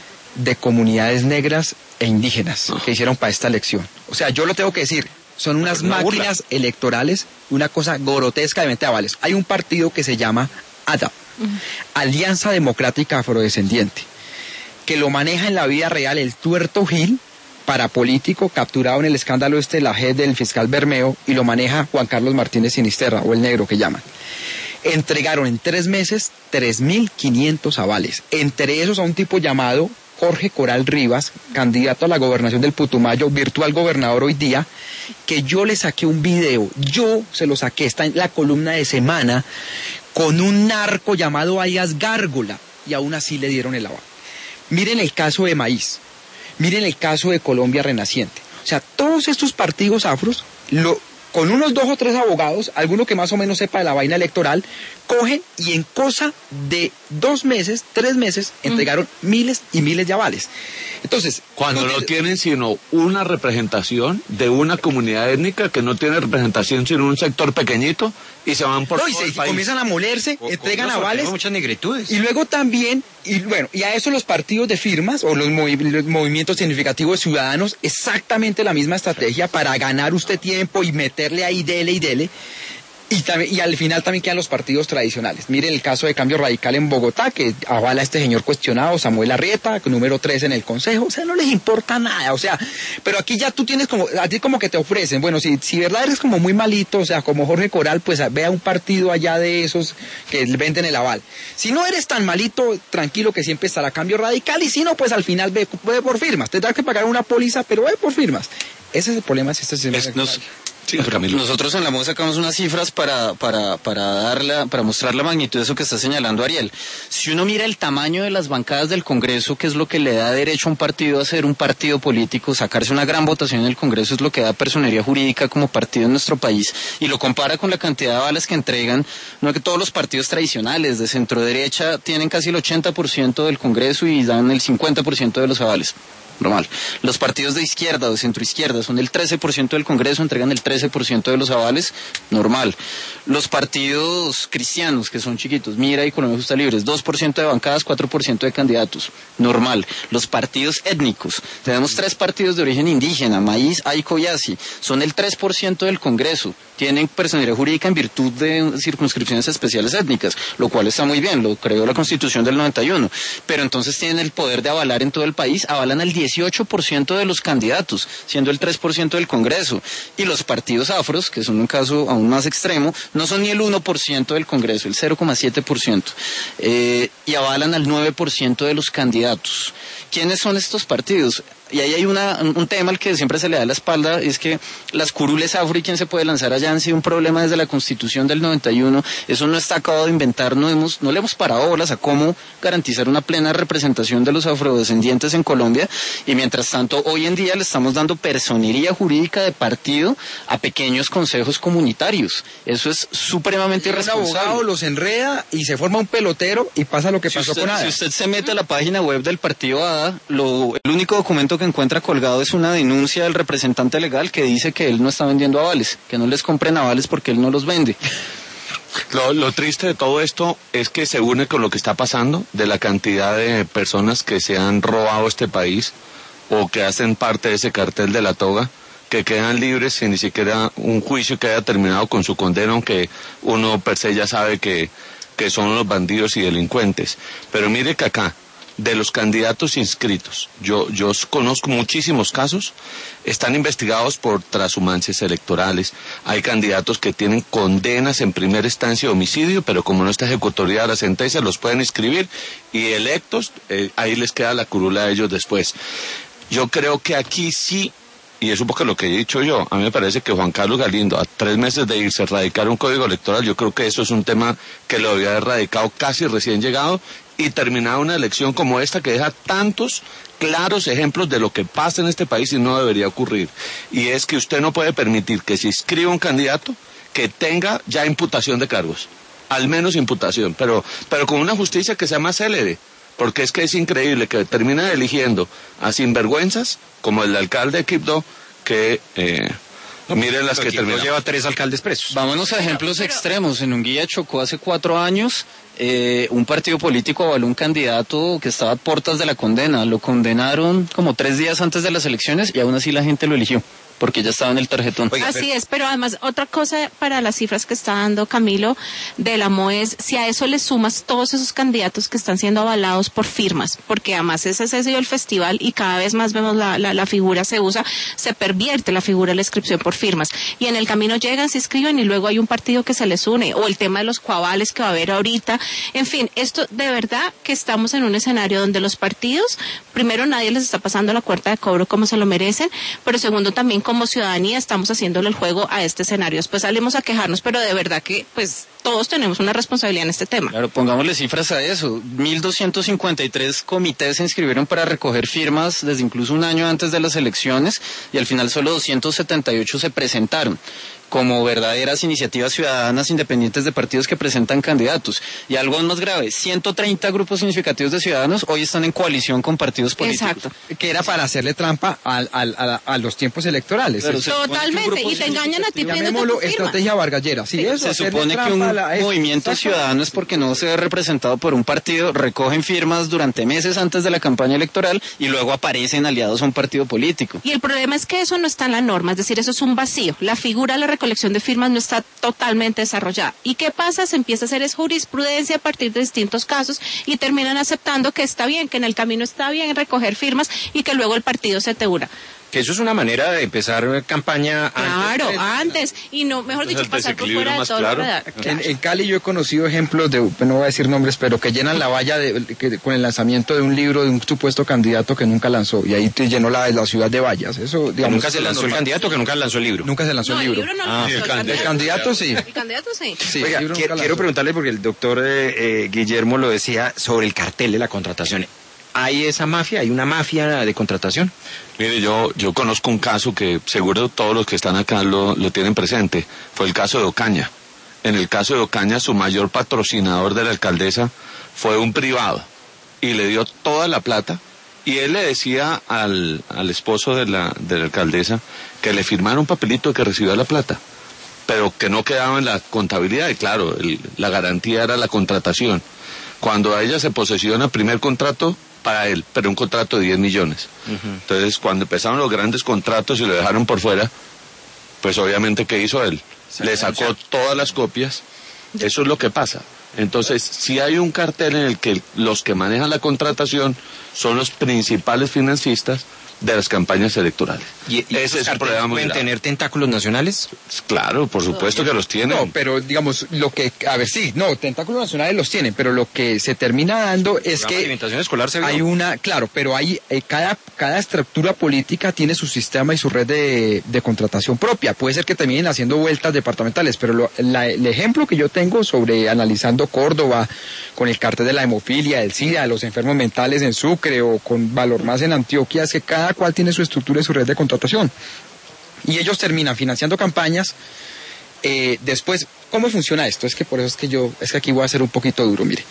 de comunidades negras e indígenas que hicieron para esta elección. O sea, yo lo tengo que decir, son unas Una burla. máquinas electorales, una cosa grotesca de mente de avales. Hay un partido que se llama A D A P, Alianza Democrática Afrodescendiente, que lo maneja en la vida real el Tuerto Gil, parapolítico capturado en el escándalo este de la J E D del fiscal Bermeo, y lo maneja Juan Carlos Martínez Sinisterra, o el negro que llaman. Entregaron en tres meses tres mil quinientos avales, entre esos a un tipo llamado Jorge Coral Rivas, candidato a la gobernación del Putumayo, virtual gobernador hoy día, que yo le saqué un video, yo se lo saqué, está en la columna de Semana, con un narco llamado Arias Gárgola, y aún así le dieron el aval. Miren el caso de Maíz, miren el caso de Colombia Renaciente. O sea, todos estos partidos afros, lo, con unos dos o tres abogados, alguno que más o menos sepa de la vaina electoral, cogen y en cosa de dos meses, tres meses, entregaron mm. miles y miles de avales. Entonces, cuando no tienen sino una representación de una comunidad étnica que no tiene representación sino un sector pequeñito, y se van por no, todo y se el país. comienzan a molerse, o, entregan con avales, muchas negritudes. Y luego también, y bueno, y a eso los partidos de firmas o los, movi los movimientos significativos de ciudadanos, exactamente la misma estrategia para ganar usted tiempo y meterle ahí dele y dele. Y, también, y al final también quedan los partidos tradicionales. Miren el caso de Cambio Radical en Bogotá, que avala a este señor cuestionado, Samuel Arrieta, número tres en el Consejo. O sea, no les importa nada. O sea, pero aquí ya tú tienes como, a ti como que te ofrecen, bueno, si, si verdad eres como muy malito, o sea, como Jorge Coral, pues vea un partido allá de esos que venden el aval. Si no eres tan malito, tranquilo que siempre estará Cambio Radical, y si no, pues al final ve, ve por firmas. Te tendrás que pagar una póliza, pero ve por firmas. Ese es el problema, si este sistema es, nos, sí, nosotros en la M O sacamos unas cifras para, para, para, darla, para mostrar la magnitud de eso que está señalando Ariel. Si uno mira el tamaño de las bancadas del Congreso, que es lo que le da derecho a un partido a ser un partido político, sacarse una gran votación en el Congreso es lo que da personería jurídica como partido en nuestro país, y lo compara con la cantidad de avales que entregan, no es que todos los partidos tradicionales de centro derecha tienen casi el ochenta por ciento del Congreso y dan el cincuenta por ciento de los avales. Normal. Los partidos de izquierda o de centroizquierda son el trece por ciento del Congreso, entregan el trece por ciento de los avales, normal. Los partidos cristianos, que son chiquitos, Mira y Colombia Justa Libres, dos por ciento de bancadas, cuatro por ciento de candidatos, normal. Los partidos étnicos, tenemos tres partidos de origen indígena, Maíz, Aico y Asi, son el tres por ciento del Congreso, tienen personería jurídica en virtud de circunscripciones especiales étnicas, lo cual está muy bien, lo creó la Constitución del noventa y uno, pero entonces tienen el poder de avalar en todo el país, avalan al dieciocho por ciento de los candidatos, siendo el tres por ciento del Congreso, y los partidos afros, que son un caso aún más extremo, no son ni el uno por ciento del Congreso, el cero coma siete por ciento, eh, y avalan al nueve por ciento de los candidatos. ¿Quiénes son estos partidos? Y ahí hay una, un tema al que siempre se le da la espalda, es que las curules afro y quién se puede lanzar allá han sido un problema desde la Constitución del noventa y uno, eso no está acabado de inventar, no, hemos, no le hemos parado bolas a cómo garantizar una plena representación de los afrodescendientes en Colombia, y mientras tanto hoy en día le estamos dando personería jurídica de partido a pequeños consejos comunitarios, eso es supremamente irresponsable. Un abogado los enreda y se forma un pelotero y pasa lo que si pasó usted, con A D A. Si usted se mete a la página web del partido A D A, lo, el único documento que encuentra colgado es una denuncia del representante legal que dice que él no está vendiendo avales, que no les compren avales porque él no los vende. Lo, lo triste de todo esto es que se une con lo que está pasando, de la cantidad de personas que se han robado este país o que hacen parte de ese cartel de la toga, que quedan libres sin ni siquiera un juicio que haya terminado con su condena, aunque uno per se ya sabe que, que son los bandidos y delincuentes. Pero mire que acá, de los candidatos inscritos, yo, yo conozco muchísimos casos, están investigados por transhumancias electorales, hay candidatos que tienen condenas en primera instancia de homicidio, pero como no está ejecutoriada la sentencia, los pueden inscribir, y electos, eh, ahí les queda la curula a ellos después. Yo creo que aquí sí, y eso porque lo que he dicho yo, a mí me parece que Juan Carlos Galindo, a tres meses de irse a erradicar un código electoral, yo creo que eso es un tema que lo había erradicado casi recién llegado, y terminar una elección como esta que deja tantos claros ejemplos de lo que pasa en este país y no debería ocurrir. Y es que usted no puede permitir que se inscriba un candidato que tenga ya imputación de cargos, al menos imputación, pero, pero con una justicia que sea más célere, porque es que es increíble que termina eligiendo a sinvergüenzas como el alcalde de Quibdó, que... Eh, miren las que terminó. Lleva tres alcaldes presos. Vámonos a ejemplos pero, pero... extremos. En Unguía, Chocó, hace cuatro años, eh, un partido político avaló un candidato que estaba a puertas de la condena. Lo condenaron como tres días antes de las elecciones y aún así la gente lo eligió, porque ya estaba en el tarjetón. Oiga, Así pero... es, pero además otra cosa para las cifras que está dando Camilo de la M O es, si a eso le sumas todos esos candidatos que están siendo avalados por firmas, porque además ese ha sido el festival y cada vez más vemos la, la, la figura se usa, se pervierte la figura de la inscripción por firmas, y en el camino llegan, se inscriben y luego hay un partido que se les une, o el tema de los coavales que va a haber ahorita, en fin, esto de verdad que estamos en un escenario donde los partidos, primero nadie les está pasando la cuarta de cobro como se lo merecen, pero segundo también como ciudadanía estamos haciéndole el juego a este escenario. Después salimos a quejarnos, pero de verdad que pues todos tenemos una responsabilidad en este tema. Claro, pongámosle cifras a eso. mil doscientos cincuenta y tres comités se inscribieron para recoger firmas desde incluso un año antes de las elecciones y al final solo doscientos setenta y ocho se presentaron como verdaderas iniciativas ciudadanas independientes de partidos que presentan candidatos. Y algo más grave, ciento treinta grupos significativos de ciudadanos hoy están en coalición con partidos políticos. Exacto. Que era para hacerle trampa a, a, a, a los tiempos electorales. Pero Totalmente, y te engañan a ti pidiéndote estrategia vargallera. Sí, eso, se supone que un la, movimiento ciudadano es porque no se ve representado por un partido, recogen firmas durante meses antes de la campaña electoral y luego aparecen aliados a un partido político. Y el problema es que eso no está en la norma, es decir, eso es un vacío. La figura la recolección de firmas no está totalmente desarrollada. ¿Y qué pasa? Se empieza a hacer es jurisprudencia a partir de distintos casos y terminan aceptando que está bien, que en el camino está bien recoger firmas y que luego el partido se te una. Que eso es una manera de empezar campaña claro, antes. antes, y no, mejor dicho, pasar por fuera de todo. Claro. En, en Cali yo he conocido ejemplos de, no voy a decir nombres, pero que llenan la valla de, que, con el lanzamiento de un libro de un supuesto candidato que nunca lanzó, y ahí te llenó la, la ciudad de vallas. Eso, digamos, nunca se lanzó el candidato, que nunca lanzó el libro. Nunca se lanzó no, el libro. El libro no ah, lanzó, el, el, candidato, el candidato sí. El candidato sí. sí Oiga, el quiero, quiero preguntarle, porque el doctor eh, eh, Guillermo lo decía, sobre el cartel de la contratación. ¿Hay esa mafia? ¿Hay una mafia de contratación? Mire, yo yo conozco un caso que seguro todos los que están acá lo, lo tienen presente. Fue el caso de Ocaña. En el caso de Ocaña, su mayor patrocinador de la alcaldesa fue un privado y le dio toda la plata. Y él le decía al, al esposo de la, de la alcaldesa que le firmara un papelito que recibió la plata, pero que no quedaba en la contabilidad. Y claro, el, la garantía era la contratación. Cuando a ella se posesiona el primer contrato, para él, pero un contrato de diez millones. Uh-huh. Entonces, cuando empezaron los grandes contratos y lo dejaron por fuera, pues obviamente, ¿qué hizo él? Sí, le sacó sí. todas las copias. Eso es lo que pasa. Entonces, si hay un cartel en el que los que manejan la contratación son los principales financistas de las campañas electorales. ¿Y, y ese es el problema muy grave? ¿Pueden tener tentáculos nacionales? Claro, por supuesto que los tienen. No, pero digamos, lo que, a ver, sí, no, tentáculos nacionales los tienen, pero lo que se termina dando es que alimentación escolar se hay una, claro, pero hay, eh, cada, cada estructura política tiene su sistema y su red de, de contratación propia. Puede ser que terminen haciendo vueltas departamentales, pero lo, la, el ejemplo que yo tengo sobre analizando Córdoba, con el cartel de la hemofilia, del SIDA, de los enfermos mentales en Sucre o con Valor Más en Antioquia, es que cada cual tiene su estructura y su red de contratación. Y ellos terminan financiando campañas. Eh, después, ¿cómo funciona esto? Es que por eso es que yo, es que aquí voy a ser un poquito duro, mire.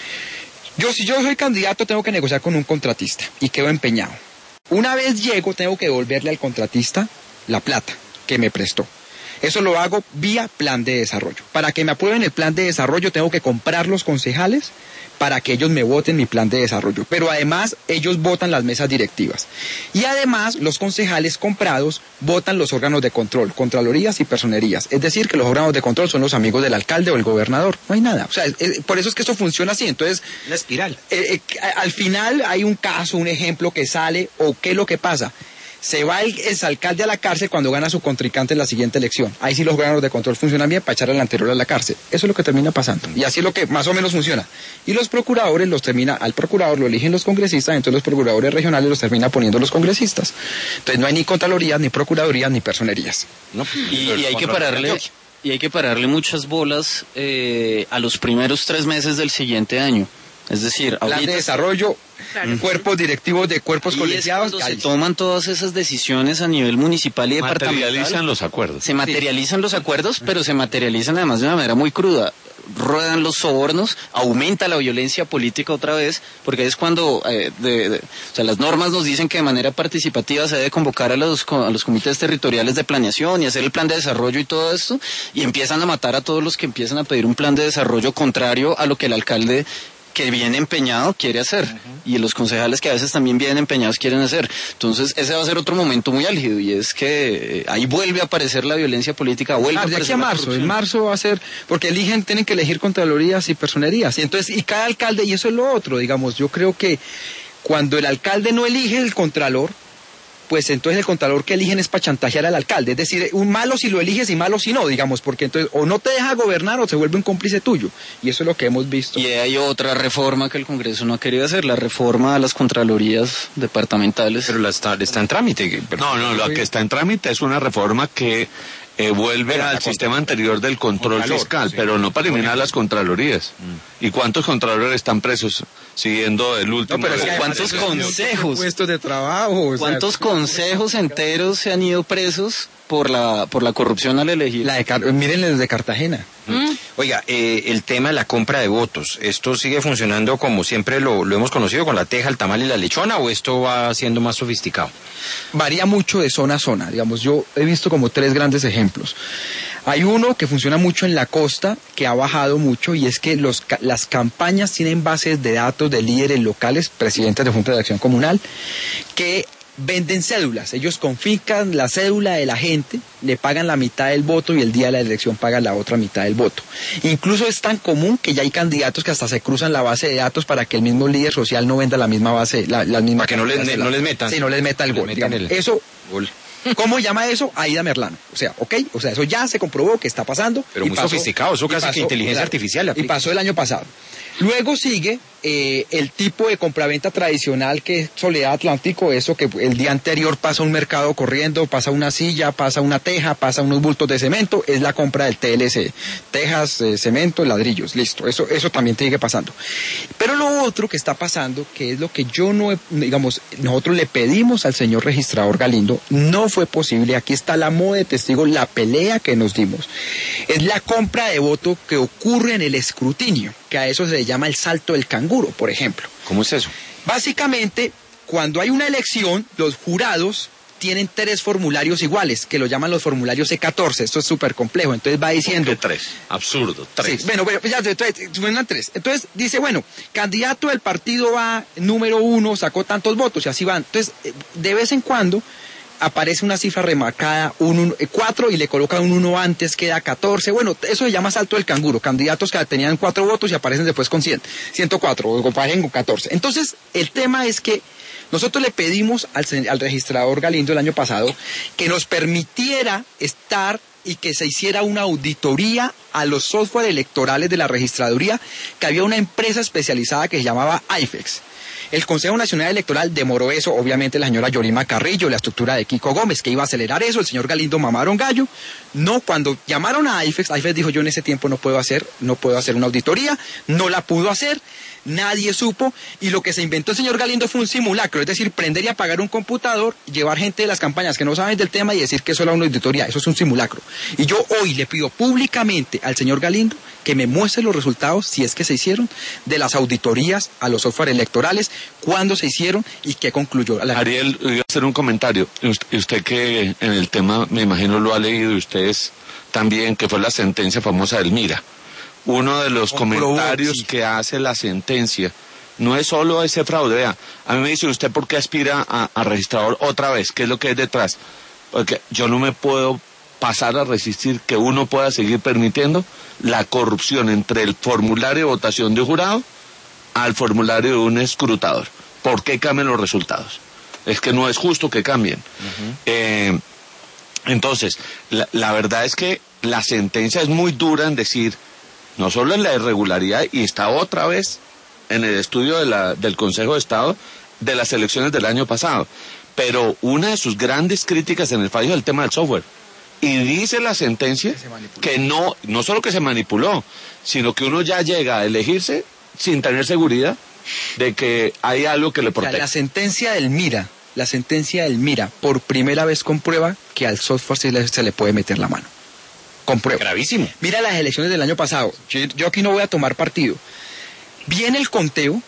Yo, si yo soy candidato, tengo que negociar con un contratista y quedo empeñado. Una vez llego, tengo que devolverle al contratista la plata que me prestó. Eso lo hago vía plan de desarrollo. Para que me aprueben el plan de desarrollo, tengo que comprar los concejales para que ellos me voten mi plan de desarrollo. Pero además, ellos votan las mesas directivas. Y además, los concejales comprados votan los órganos de control, contralorías y personerías. Es decir, que los órganos de control son los amigos del alcalde o el gobernador. No hay nada. O sea, es, es, por eso es que esto funciona así. Entonces, la espiral. Eh, eh, al final hay un caso, un ejemplo que sale, o qué es lo que pasa. Se va el exalcalde a la cárcel cuando gana su contrincante en la siguiente elección. Ahí sí los órganos de control funcionan bien para echar al anterior a la cárcel. Eso es lo que termina pasando. Y así es lo que más o menos funciona. Y los procuradores los termina, al procurador lo eligen los congresistas, entonces los procuradores regionales los termina poniendo los congresistas. Entonces no hay ni contralorías, ni procuradurías, ni personerías. No, y, y hay que pararle... Y hay que pararle muchas bolas eh, a los primeros tres meses del siguiente año. Es decir, plan ahorita... de desarrollo, claro. Cuerpos directivos de cuerpos y colegiados. Es se toman todas esas decisiones a nivel municipal y departamental. Se materializan los acuerdos. Se materializan sí. los acuerdos, pero se materializan además de una manera muy cruda. Ruedan los sobornos, aumenta la violencia política otra vez, porque es cuando eh, de, de, o sea, las normas nos dicen que de manera participativa se debe convocar a los, a los comités territoriales de planeación y hacer el plan de desarrollo y todo esto, y empiezan a matar a todos los que empiezan a pedir un plan de desarrollo contrario a lo que el alcalde que viene empeñado quiere hacer, uh-huh. y los concejales que a veces también vienen empeñados quieren hacer. Entonces ese va a ser otro momento muy álgido, y es que eh, ahí vuelve a aparecer la violencia política, vuelve ah, a aparecer de aquí a marzo, en marzo va a ser, porque eligen, tienen que elegir contralorías y personerías, y entonces, y cada alcalde, y eso es lo otro, digamos, yo creo que cuando el alcalde no elige el contralor, pues entonces el contralor que eligen es para chantajear al alcalde, es decir, un malo si lo eliges y malo si no, digamos, porque entonces o no te deja gobernar o se vuelve un cómplice tuyo, y eso es lo que hemos visto. Y hay otra reforma que el Congreso no ha querido hacer, la reforma a las contralorías departamentales. Pero la está, está en trámite. No, no, lo que está en trámite es una reforma que eh, vuelve pero al sistema anterior del control Contralor, fiscal, sí. pero no para eliminar las contralorías. Mm. ¿Y cuántos contralores están presos siguiendo el último? No, pero es que ¿cuántos consejos? Puestos de trabajo. ¿Cuántos sea, consejos enteros se han ido presos por la por la corrupción al elegir? La de, miren los de Cartagena. Mm. Oiga, eh, el tema de la compra de votos, ¿esto sigue funcionando como siempre lo, lo hemos conocido, con la teja, el tamal y la lechona, o esto va siendo más sofisticado? Varía mucho de zona a zona. Digamos, yo he visto como tres grandes ejemplos. Hay uno que funciona mucho en la costa, que ha bajado mucho, y es que los, las campañas tienen bases de datos de líderes locales, presidentes de Junta de Acción Comunal, que venden cédulas. Ellos confiscan la cédula de la gente, le pagan la mitad del voto y el día de la elección pagan la otra mitad del voto. Incluso es tan común que ya hay candidatos que hasta se cruzan la base de datos para que el mismo líder social no venda la misma base, la, la misma. Para que no les, no les metan. Sí, no les meta el no gol. Les el... Eso. Gol. ¿Cómo llama eso? Aida Merlano. O sea, ¿ok? O sea, eso ya se comprobó que está pasando. Pero muy pasó, sofisticado, eso casi pasó, que inteligencia claro, artificial. Y pasó el año pasado. Luego sigue eh, el tipo de compraventa tradicional que es Soledad Atlántico, eso que el día anterior pasa un mercado corriendo, pasa una silla, pasa una teja, pasa unos bultos de cemento, es la compra del T L C. Tejas, eh, cemento, ladrillos, listo. Eso, eso también sigue pasando. Pero lo otro que está pasando, que es lo que yo no, he, digamos, nosotros le pedimos al señor registrador Galindo, no fue posible, aquí está la moda de testigos, la pelea que nos dimos, es la compra de voto que ocurre en el escrutinio, que a eso se le llama el salto del canguro, por ejemplo. ¿Cómo es eso? Básicamente, cuando hay una elección, los jurados tienen tres formularios iguales, que lo llaman los formularios C catorce, esto es súper complejo, entonces va diciendo... ¿Por qué tres? Absurdo, tres. Sí, bueno, bueno, ya, entonces, suenan tres. Entonces dice, bueno, candidato del partido A, número uno, sacó tantos votos, y así van. Entonces, de vez en cuando aparece una cifra remarcada, un, un, cuatro, y le colocan un uno antes, queda catorce. Bueno, eso se llama salto del canguro. Candidatos que tenían cuatro votos y aparecen después con cien, ciento cuatro, o aparecen con catorce. Entonces, el tema es que nosotros le pedimos al, al registrador Galindo el año pasado que nos permitiera estar y que se hiciera una auditoría a los software electorales de la registraduría, que había una empresa especializada que se llamaba AIFEX. El Consejo Nacional Electoral demoró eso, obviamente la señora Yorima Carrillo, la estructura de Kiko Gómez, que iba a acelerar eso, el señor Galindo mamaron gallo. No, cuando llamaron a AIFEX, AIFEX dijo, yo en ese tiempo no puedo hacer, no puedo hacer una auditoría, no la pudo hacer, nadie supo, y lo que se inventó el señor Galindo fue un simulacro, es decir, prender y apagar un computador, llevar gente de las campañas que no saben del tema y decir que eso era una auditoría, eso es un simulacro. Y yo hoy le pido públicamente al señor Galindo que me muestre los resultados, si es que se hicieron, de las auditorías a los software electorales, cuándo se hicieron y qué concluyó. La... Ariel, voy a hacer un comentario. Usted, usted que en el tema, me imagino, lo ha leído, y ustedes también, que fue la sentencia famosa del Mira. Uno de los comentarios que hace la sentencia no es solo ese fraude. Vea, a mí me dice, ¿usted por qué aspira a, a registrador otra vez? ¿Qué es lo que es detrás? Porque yo no me puedo pasar a resistir que uno pueda seguir permitiendo la corrupción entre el formulario de votación de jurado al formulario de un escrutador. ¿Por qué cambian los resultados? Es que no es justo que cambien. Uh-huh. Eh, entonces, la, la verdad es que la sentencia es muy dura en decir, no solo en la irregularidad, y está otra vez en el estudio de la, del Consejo de Estado de las elecciones del año pasado, pero una de sus grandes críticas en el fallo es el tema del software. Y dice la sentencia que, que no, no solo que se manipuló, sino que uno ya llega a elegirse sin tener seguridad de que hay algo que le protege. O sea, la sentencia del Mira, la sentencia del Mira, por primera vez comprueba que al software se le, se le puede meter la mano. Comprueba. Gravísimo. Mira las elecciones del año pasado. Yo, yo aquí no voy a tomar partido. Viene el conteo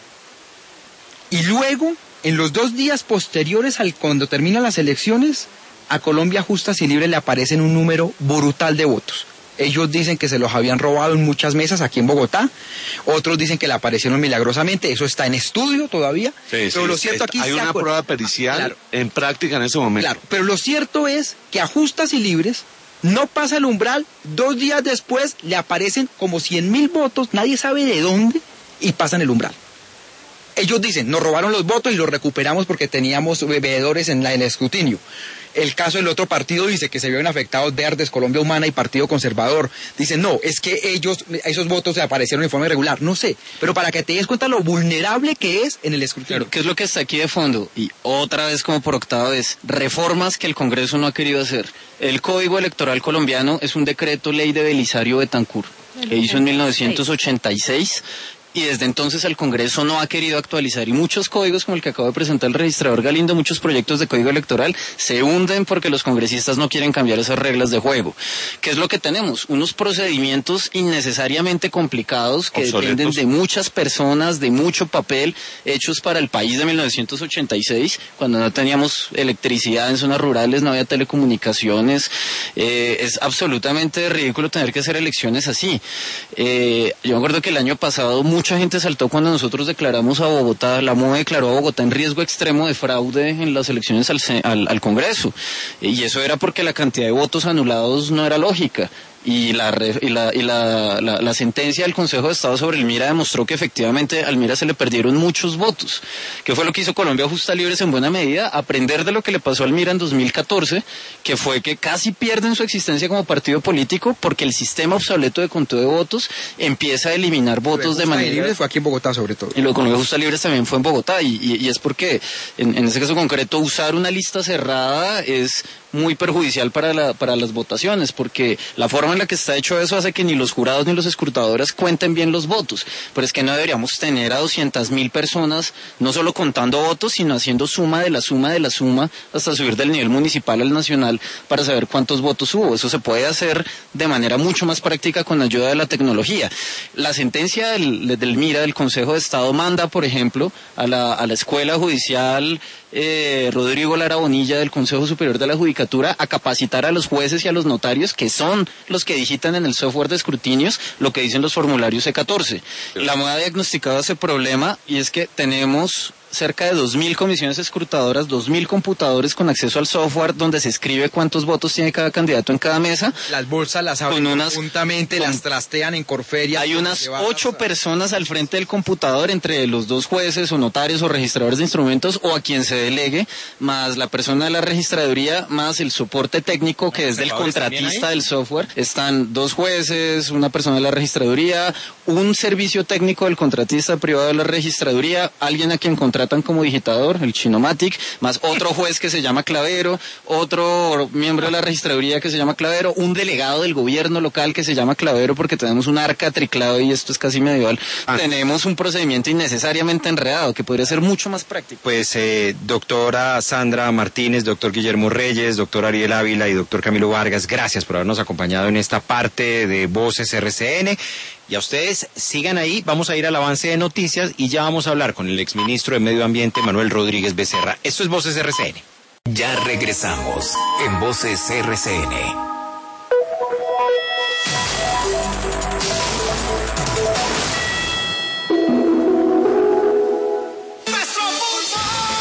y luego, en los dos días posteriores al cuando terminan las elecciones, a Colombia Justas y Libres le aparecen un número brutal de votos. Ellos dicen que se los habían robado en muchas mesas aquí en Bogotá, otros dicen que le aparecieron milagrosamente, eso está en estudio todavía, sí, pero sí, lo cierto aquí hay una acuerda... prueba pericial claro. en práctica en ese momento. Claro, pero lo cierto es que a Justas y Libres no pasa el umbral, dos días después le aparecen como cien mil votos, nadie sabe de dónde, y pasan el umbral. Ellos dicen, nos robaron los votos y los recuperamos porque teníamos veedores en, la, en el escrutinio. El caso del otro partido dice que se vieron afectados Verdes, Colombia Humana y Partido Conservador. Dicen, no, es que ellos, esos votos se aparecieron en forma irregular. No sé, pero para que te des cuenta lo vulnerable que es en el escrutinio. Claro, ¿qué es lo que está aquí de fondo? Y otra vez, como por octava vez, reformas que el Congreso no ha querido hacer. El Código Electoral colombiano es un decreto ley de Belisario Betancur, que hizo en mil novecientos ochenta y seis. Y desde entonces el Congreso no ha querido actualizar, y muchos códigos, como el que acaba de presentar el registrador Galindo, muchos proyectos de código electoral se hunden porque los congresistas no quieren cambiar esas reglas de juego. ¿Qué es lo que tenemos? Unos procedimientos innecesariamente complicados que obsoletos. Dependen de muchas personas, de mucho papel, hechos para el país de mil novecientos ochenta y seis, cuando no teníamos electricidad en zonas rurales, no había telecomunicaciones. Eh, es absolutamente ridículo tener que hacer elecciones así. Eh, yo me acuerdo que el año pasado muchos mucha gente saltó cuando nosotros declaramos a Bogotá, la MOE declaró a Bogotá en riesgo extremo de fraude en las elecciones al, al, al Congreso. Y eso era porque la cantidad de votos anulados no era lógica. Y, la, y, la, y la, la, la sentencia del Consejo de Estado sobre el MIRA demostró que efectivamente al MIRA se le perdieron muchos votos. ¿Qué fue lo que hizo Colombia Justa Libres en buena medida? Aprender de lo que le pasó al MIRA en dos mil catorce, que fue que casi pierden su existencia como partido político porque el sistema obsoleto de conteo de votos empieza a eliminar votos de manera... Libres fue aquí en Bogotá sobre todo. Y lo de Colombia Justa Libres también fue en Bogotá, y, y, y es porque en, en ese caso concreto usar una lista cerrada es muy perjudicial para, la, para las votaciones, porque la forma en la que está hecho eso hace que ni los jurados ni los escrutadores cuenten bien los votos. Pero es que no deberíamos tener a doscientas mil personas no solo contando votos, sino haciendo suma de la suma de la suma hasta subir del nivel municipal al nacional para saber cuántos votos hubo. Eso se puede hacer de manera mucho más práctica con ayuda de la tecnología. La sentencia del, del MIRA, del Consejo de Estado, manda, por ejemplo, a la, a la Escuela Judicial Eh, Rodrigo Lara Bonilla del Consejo Superior de la Judicatura a capacitar a los jueces y a los notarios, que son los que digitan en el software de escrutinios lo que dicen los formularios C catorce. La MOE ha diagnosticado ese problema, y es que tenemos cerca de dos mil comisiones escrutadoras, dos mil computadores con acceso al software donde se escribe cuántos votos tiene cada candidato en cada mesa. Las bolsas las abren conjuntamente, las trastean en Corferia. Hay unas ocho personas al frente del computador, entre los dos jueces o notarios o registradores de instrumentos o a quien se delegue, más la persona de la registraduría, más el soporte técnico que es del contratista del software. Están dos jueces, una persona de la registraduría, un servicio técnico del contratista privado de la registraduría, alguien a quien contratan como digitador, el Chinomatic, más otro juez que se llama Clavero, otro miembro de la registraduría que se llama Clavero, un delegado del gobierno local que se llama Clavero, porque tenemos un arca triclado y esto es casi medieval. Ah. Tenemos un procedimiento innecesariamente enredado que podría ser mucho más práctico. Pues eh, doctora Sandra Martínez, doctor Guillermo Reyes, doctor Ariel Ávila y doctor Camilo Vargas, gracias por habernos acompañado en esta parte de Voces R C N. Y a ustedes sigan ahí, vamos a ir al avance de noticias y ya vamos a hablar con el exministro de Medio Ambiente, Manuel Rodríguez Becerra. Esto es Voces R C N. Ya regresamos en Voces R C N.